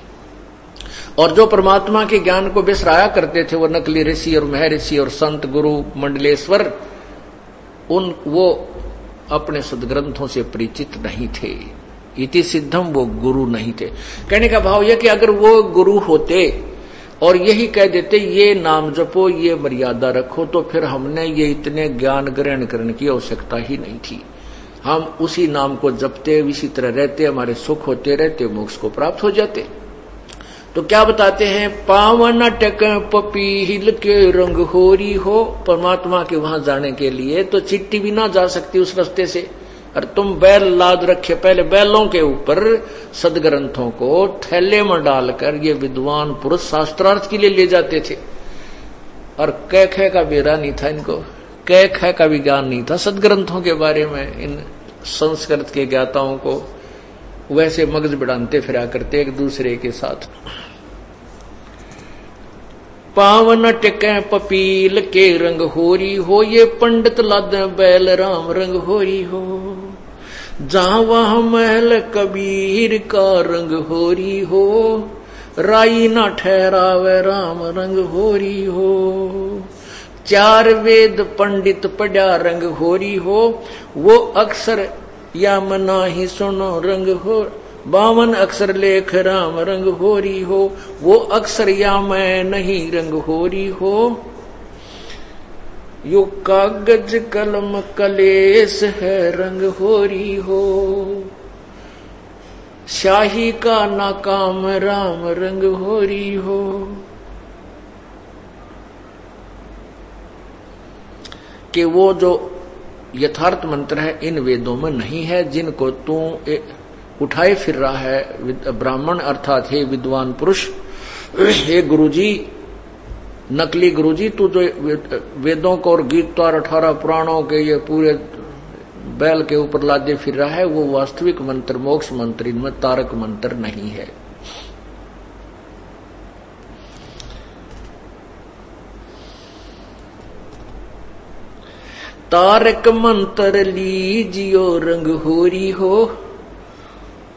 और जो परमात्मा के ज्ञान को बिसराया करते थे वो नकली ऋषि और महर्षि और संत, गुरु, मंडलेश्वर, उन वो अपने सदग्रंथों से परिचित नहीं थे। इति सिद्धम, वो गुरु नहीं थे। कहने का भाव यह कि अगर वो गुरु होते और यही कह देते ये नाम जपो, ये मर्यादा रखो, तो फिर हमने ये इतने ज्ञान ग्रहण करने की आवश्यकता ही नहीं थी। हम उसी नाम को जपते, इसी तरह रहते, हमारे सुख होते रहते, मोक्ष को प्राप्त हो जाते। तो क्या बताते हैं, पावन टक पपीहिल के रंग होरी हो। परमात्मा के वहां जाने के लिए तो चिट्ठी भी ना जा सकती उस रास्ते से। और तुम बैल लाद रखे, पहले बैलों के ऊपर सदग्रंथों को थैले में डालकर ये विद्वान पुरुष शास्त्रार्थ के लिए ले जाते थे। और कै खे का बेरा नहीं था इनको, कै खे का भी ज्ञान नहीं था सदग्रंथों के बारे में। इन संस्कृत के ज्ञाताओं को वैसे मगज बिड़ानते फिरा करते एक दूसरे के साथ। पावन टिके पपील के रंग होरी हो, ये पंडित लाद बैल राम रंग होरी हो। जहां वहां महल कबीर का रंग होरी हो, राई ना ठहरावे राम रंग होरी हो। चार वेद पंडित पढ़ा रंग होरी हो, वो अक्षर या मना ही सुनो रंग हो। बावन अक्षर लेख राम रंग होरी हो, वो अक्षर या मैं नहीं रंग होरी हो। यो कागज कलम कलेस है रंग होरी हो, शाही का नाकाम राम रंग होरी हो। कि वो जो यथार्थ मंत्र है इन वेदों में नहीं है, जिनको तू उठाए फिर रहा है ब्राह्मण, अर्थात हे विद्वान पुरुष, हे गुरुजी, नकली गुरुजी, तू जो वेदों को और गीता और अठारह पुराणों के ये पूरे बैल के ऊपर लादे फिर रहा है, वो वास्तविक मंत्र, मोक्ष मंत्र, इनमें तारक मंत्र नहीं है। तारक मंत्र लीजियो रंग होरी हो,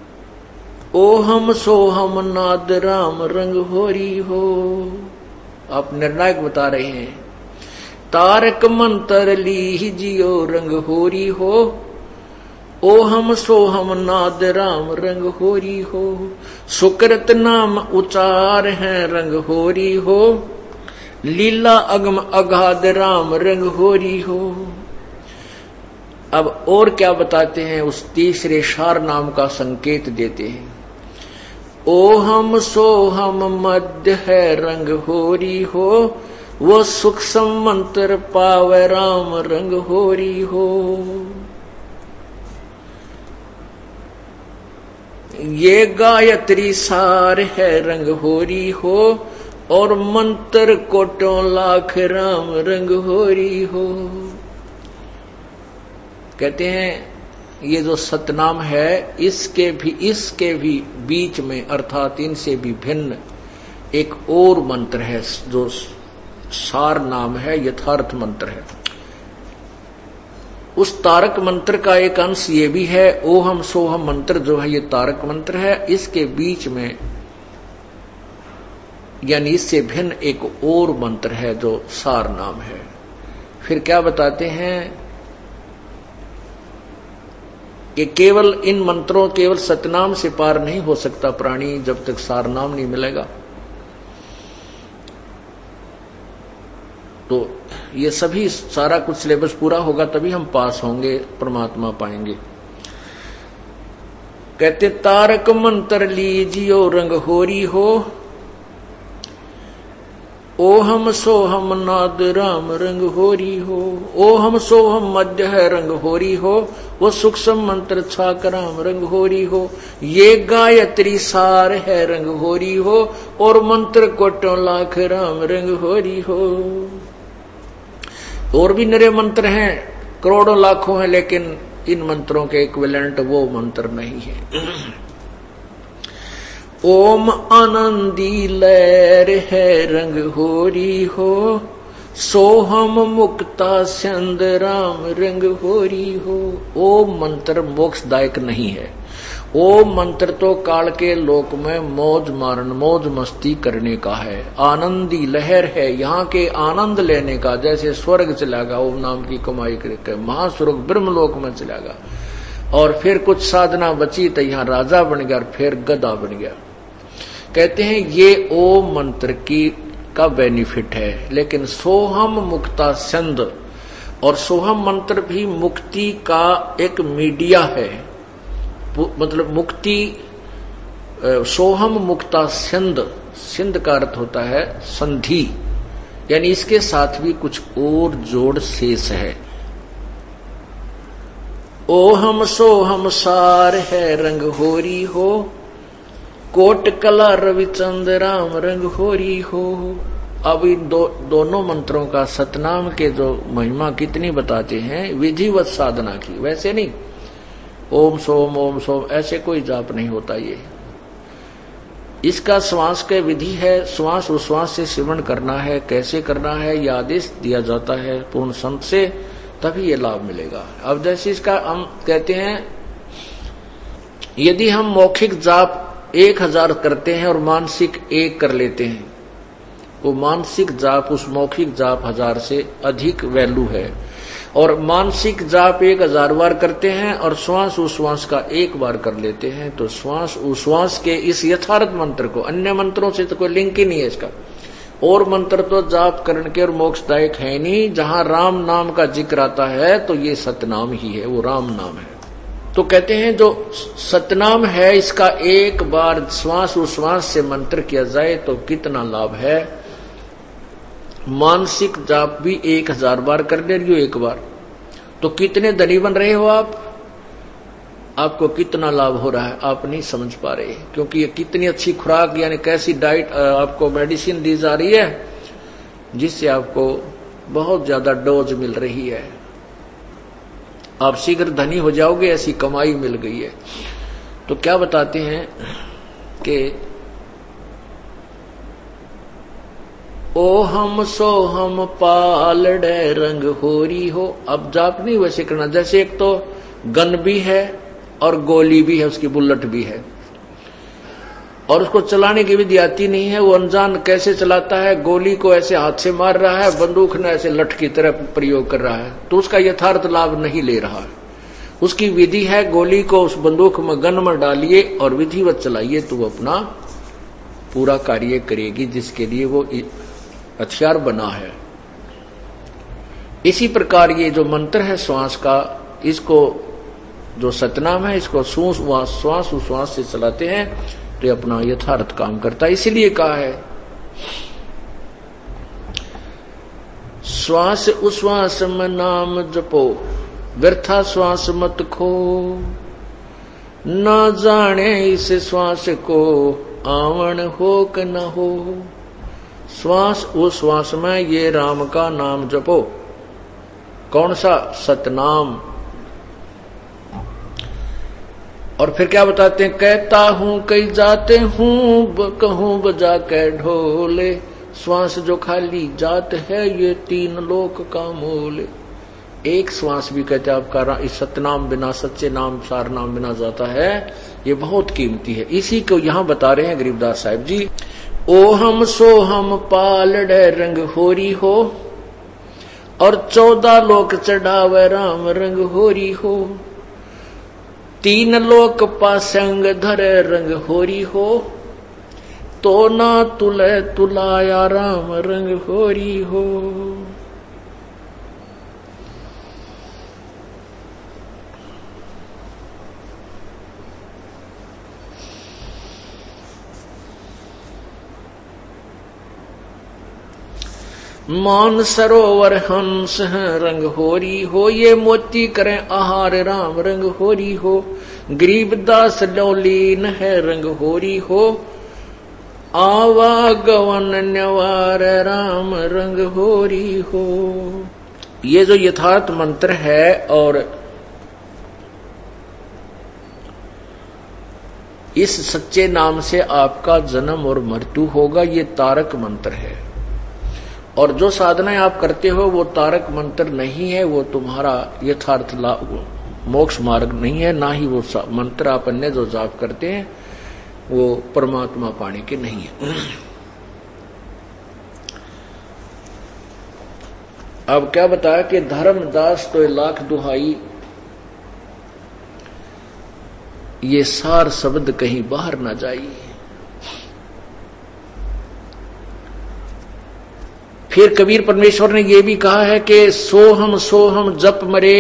ओ हम सो हम नाद राम रंग होरी हो। आप निर्णायक बता रहे हैं। तारक मंत्र ली जियो रंग होरी हो, ओ हम सो हम नाद राम रंग होरी हो। सुकृत नाम उचार है रंग होरी हो, लीला अगम अगाध राम रंग होरी हो। अब और क्या बताते हैं, उस तीसरे सार नाम का संकेत देते हैं। ओ हम सो हम मध्य है रंग होरी हो, वो सूक्ष्म मंत्र पावे राम रंग होरी हो। ये गायत्री सार है रंग होरी हो, और मंत्र कोटों लाख राम रंग होरी हो। कहते हैं ये जो सतनाम है, इसके भी इसके भी बीच में अर्थात इनसे भी भिन्न एक और मंत्र है जो सार नाम है, यथार्थ मंत्र है। उस तारक मंत्र का एक अंश ये भी है, ओ हम सो हम मंत्र जो है ये तारक मंत्र है। इसके बीच में यानी इससे भिन्न एक और मंत्र है जो सार नाम है। फिर क्या बताते हैं कि केवल इन मंत्रों केवल सतनाम से पार नहीं हो सकता प्राणी जब तक सार नाम नहीं मिलेगा। तो ये सभी सारा कुछ सिलेबस पूरा होगा तभी हम पास होंगे, परमात्मा पाएंगे। कहते तारक मंत्र लीजियो रंग होरी हो, ओ हम सो हम नाद राम रंग होरी हो। ओ हम सो हम मध्य है रंग होरी हो, वो सूक्ष्म मंत्र छाक राम रंग होरी हो। ये गायत्री सार है रंग होरी हो, और मंत्र कोटों लाख राम रंग होरी हो। और भी नरे मंत्र हैं, करोड़ों लाखों हैं, लेकिन इन मंत्रों के इक्विवेलेंट वो मंत्र नहीं है। ओम आनंदी लहर है रंग होरी हो, सोहम मुक्ता चंद राम रंग होरी हो। ओम मंत्र मोक्षदायक नहीं है। ओम मंत्र तो काल के लोक में मौज मारन मौज मस्ती करने का है, आनंदी लहर है, यहाँ के आनंद लेने का। जैसे स्वर्ग चलागा ओम नाम की कमाई करके, महास्वर्ग ब्रह्मलोक में चलागा, और फिर कुछ साधना बची तो यहाँ राजा बन गया और फिर गधा बन गया। कहते हैं ये ओम मंत्र की का बेनिफिट है। लेकिन सोहम मुक्ता छंद, और सोहम मंत्र भी मुक्ति का एक मीडिया है, मतलब मुक्ति। सोहम मुक्ता सिंध, सिंध का अर्थ होता है संधि, यानी इसके साथ भी कुछ और जोड़ शेष है। ओहम सोहम सार है रंग होरी हो, कोट कला रविचंद राम रंग होरी हो। अब इन दो, दोनों मंत्रों का सतनाम के जो महिमा कितनी बताते हैं, विधिवत साधना की, वैसे नहीं ओम सोम ओम सोम ऐसे कोई जाप नहीं होता। ये इसका श्वास के विधि है, श्वास उश्वास से सेवन करना है, कैसे करना है यह आदेश दिया जाता है पूर्ण संत से, तभी ये लाभ मिलेगा। अब जैसे इसका हम कहते हैं, यदि हम मौखिक जाप एक हजार करते हैं और मानसिक एक कर लेते हैं, वो मानसिक जाप उस मौखिक जाप हजार से अधिक वैल्यू है। और मानसिक जाप एक हजार बार करते हैं और श्वास उश्वास का एक बार कर लेते हैं, तो श्वास उश्वास के इस यथार्थ मंत्र को, अन्य मंत्रों से तो कोई लिंक ही नहीं है इसका। और मंत्र तो जाप करने के और मोक्षदायक है नहीं। जहां राम नाम का जिक्र आता है तो ये सतनाम ही है, वो राम नाम है। तो कहते हैं जो सतनाम है, इसका एक बार श्वास उश्वास से मंत्र किया जाए तो कितना लाभ है। मानसिक जाप भी एक हजार बार कर ले रही हो एक बार, तो कितने धनी बन रहे हो आप, आपको कितना लाभ हो रहा है आप नहीं समझ पा रहे। क्योंकि ये कितनी अच्छी खुराक, यानी कैसी डाइट, आपको मेडिसिन दी जा रही है जिससे आपको बहुत ज्यादा डोज मिल रही है। आप शीघ्र धनी हो जाओगे, ऐसी कमाई मिल गई है। तो क्या बताते हैं कि ओ हम सो हम पालड़े रंग होरी हो। अब जाप नहीं वैसे करना, जैसे एक तो गन भी है और गोली भी है, उसकी बुलेट भी है, और उसको चलाने की विधि आती नहीं है, वो अनजान कैसे चलाता है, गोली को ऐसे हाथ से मार रहा है, बंदूक ने ऐसे लठ की तरह प्रयोग कर रहा है, तो उसका यथार्थ लाभ नहीं ले रहा है। उसकी विधि है गोली को उस बंदूक में गन में डालिए और विधिवत चलाइए तो वो अपना पूरा कार्य करेगी जिसके लिए वो हथियार बना है। इसी प्रकार ये जो मंत्र है श्वास का, इसको जो सतनाम है, इसको श्वास उश्वास से चलाते हैं तो ये अपना यथार्थ काम करता है। इसीलिए कहा है श्वास उश्वास में नाम जपो, व्यर्था श्वास मत खो, ना जाने इस श्वास को आवण हो क न हो। श्वास उश्वास में ये राम का नाम जपो। कौन सा? सतनाम। और फिर क्या बताते हैं? कहता हूं कई जाते हूं, कहूं बजा के ढोले, श्वास जो खाली जात है ये तीन लोक का मोल। एक श्वास भी कहते हैं आपका इस सतनाम बिना, सच्चे नाम सार नाम बिना जाता है, ये बहुत कीमती है। इसी को यहां बता रहे हैं गरीबदास साहिब जी। ओ हम सो हम पालड़े रंग होरी हो, और चौदह लोक चढ़ावे राम रंग होरी हो। तीन लोक पासंग धरे रंग होरी हो, तो ना तुले तुलाया राम रंग होरी हो। मान सरोवर हंस रंग होरी हो, ये मोती करें आहार राम रंग होरी हो। गरीबदास लौलीन है रंग होरी हो, आवागवन न्यवार राम रंग होरी हो। ये जो यथार्थ मंत्र है और इस सच्चे नाम से आपका जन्म और मृत्यु होगा, ये तारक मंत्र है। और जो साधनाएं आप करते हो वो तारक मंत्र नहीं है, वो तुम्हारा यथार्थ मोक्ष मार्ग नहीं है, ना ही वो मंत्र आप अन्य जो जाप करते हैं वो परमात्मा पाने के नहीं है। अब क्या बताया कि धर्मदास तो लाख दुहाई, ये सार शब्द कहीं बाहर ना जाइए। फिर कबीर परमेश्वर ने यह भी कहा है कि सोहम सोहम जप मरे,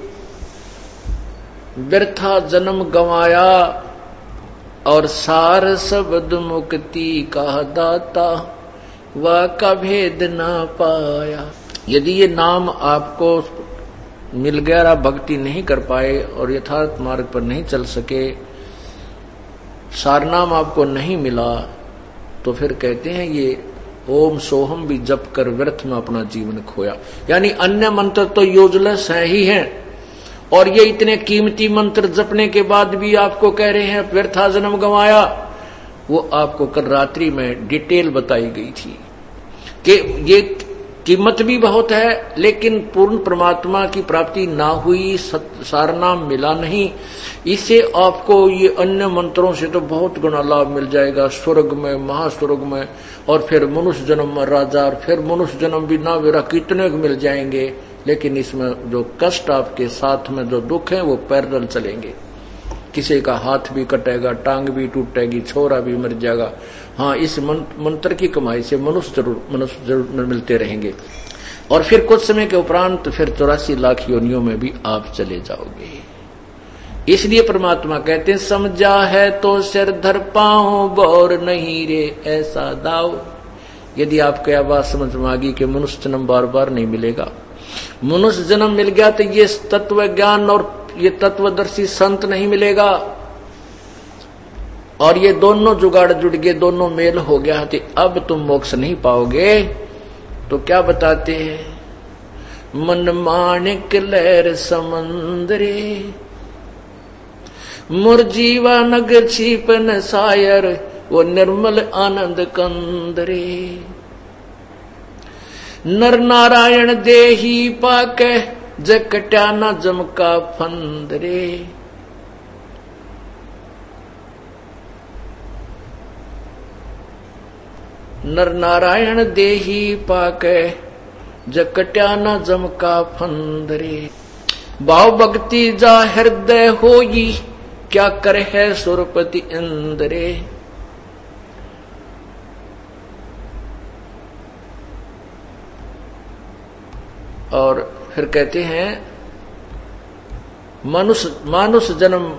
व्यर्था जन्म गंवाया, और सार शब्द मुक्ति का दाता, वा का भेद ना पाया। यदि ये नाम आपको मिल गया और आप भक्ति नहीं कर पाए और यथार्थ मार्ग पर नहीं चल सके, सार नाम आपको नहीं मिला, तो फिर कहते हैं ये ओम सोहम भी जप कर व्यर्थ में अपना जीवन खोया। यानी अन्य मंत्र तो यूजलेस है ही हैं, और ये इतने कीमती मंत्र जपने के बाद भी आपको कह रहे हैं व्यर्था जन्म गंवाया। वो आपको कल रात्रि में डिटेल बताई गई थी कि ये कीमत भी बहुत है, लेकिन पूर्ण परमात्मा की प्राप्ति ना हुई, सारनाम मिला नहीं। इससे आपको ये अन्य मंत्रों से तो बहुत गुना लाभ मिल जाएगा, स्वर्ग में, महास्वर्ग में, और फिर मनुष्य जन्म में राजा, और फिर मनुष्य जन्म भी ना मेरा कितने मिल जाएंगे। लेकिन इसमें जो कष्ट आपके साथ में जो दुख है वो पैरेलल चलेंगे। किसी का हाथ भी कटेगा, टांग भी टूटेगी, छोरा भी मर जाएगा। हाँ, इस मंत्र की कमाई से मनुष्य जरूर मनुष्य जरूर मिलते रहेंगे। और फिर कुछ समय के उपरांत फिर चौरासी लाख योनियों में भी आप चले जाओगे। इसलिए परमात्मा कहते हैं समझा है तो सिर धर पाओ, गौर नहीं रे ऐसा दाव। यदि आपको यह बात समझ में आ गई कि मनुष्य जन्म बार बार नहीं मिलेगा, मनुष्य जन्म मिल गया तो ये तत्व ज्ञान और ये तत्वदर्शी संत नहीं मिलेगा, और ये दोनों जुगाड़ जुड़ गए, दोनों मेल हो गया, तो अब तुम मोक्ष नहीं पाओगे। तो क्या बताते हैं? मन माणिक लहर समंदरे, मुरजीवा नगर छिपन सायर, वो निर्मल आनंद कंदरे। नर नारायण देही पाके, जकट्या न जमका फंदरे। नर नारायण देही पाके जकट्या न जम का फंदरे। भाव भक्ति जा हृदय होई क्या करे है सुरपति इंद्रे। और फिर कहते हैं मनुष्य मानुष जन्म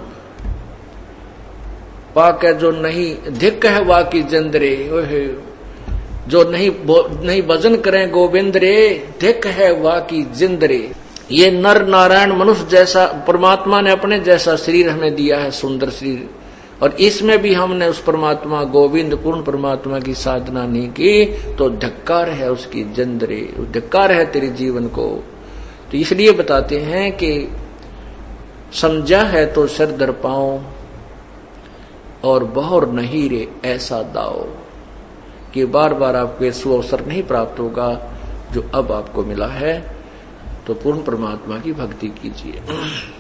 पाके जो नहीं धिक है वाकी जंदरे। जो नहीं नहीं भजन करें गोविंद रे धिक है वाकी जिंदरे। ये नर नारायण मनुष्य जैसा परमात्मा ने अपने जैसा शरीर हमें दिया है, सुंदर शरीर, और इसमें भी हमने उस परमात्मा गोविंद पूर्ण परमात्मा की साधना नहीं की तो धिक्कार है उसकी जंदरे, धिक्कार है तेरे जीवन को। तो इसलिए बताते हैं कि समझा है तो सिर दर पाओ और बहुर नहीं रे ऐसा दाओ, कि बार बार आपको ये सुअवसर नहीं प्राप्त होगा जो अब आपको मिला है। तो पूर्ण परमात्मा की भक्ति कीजिए।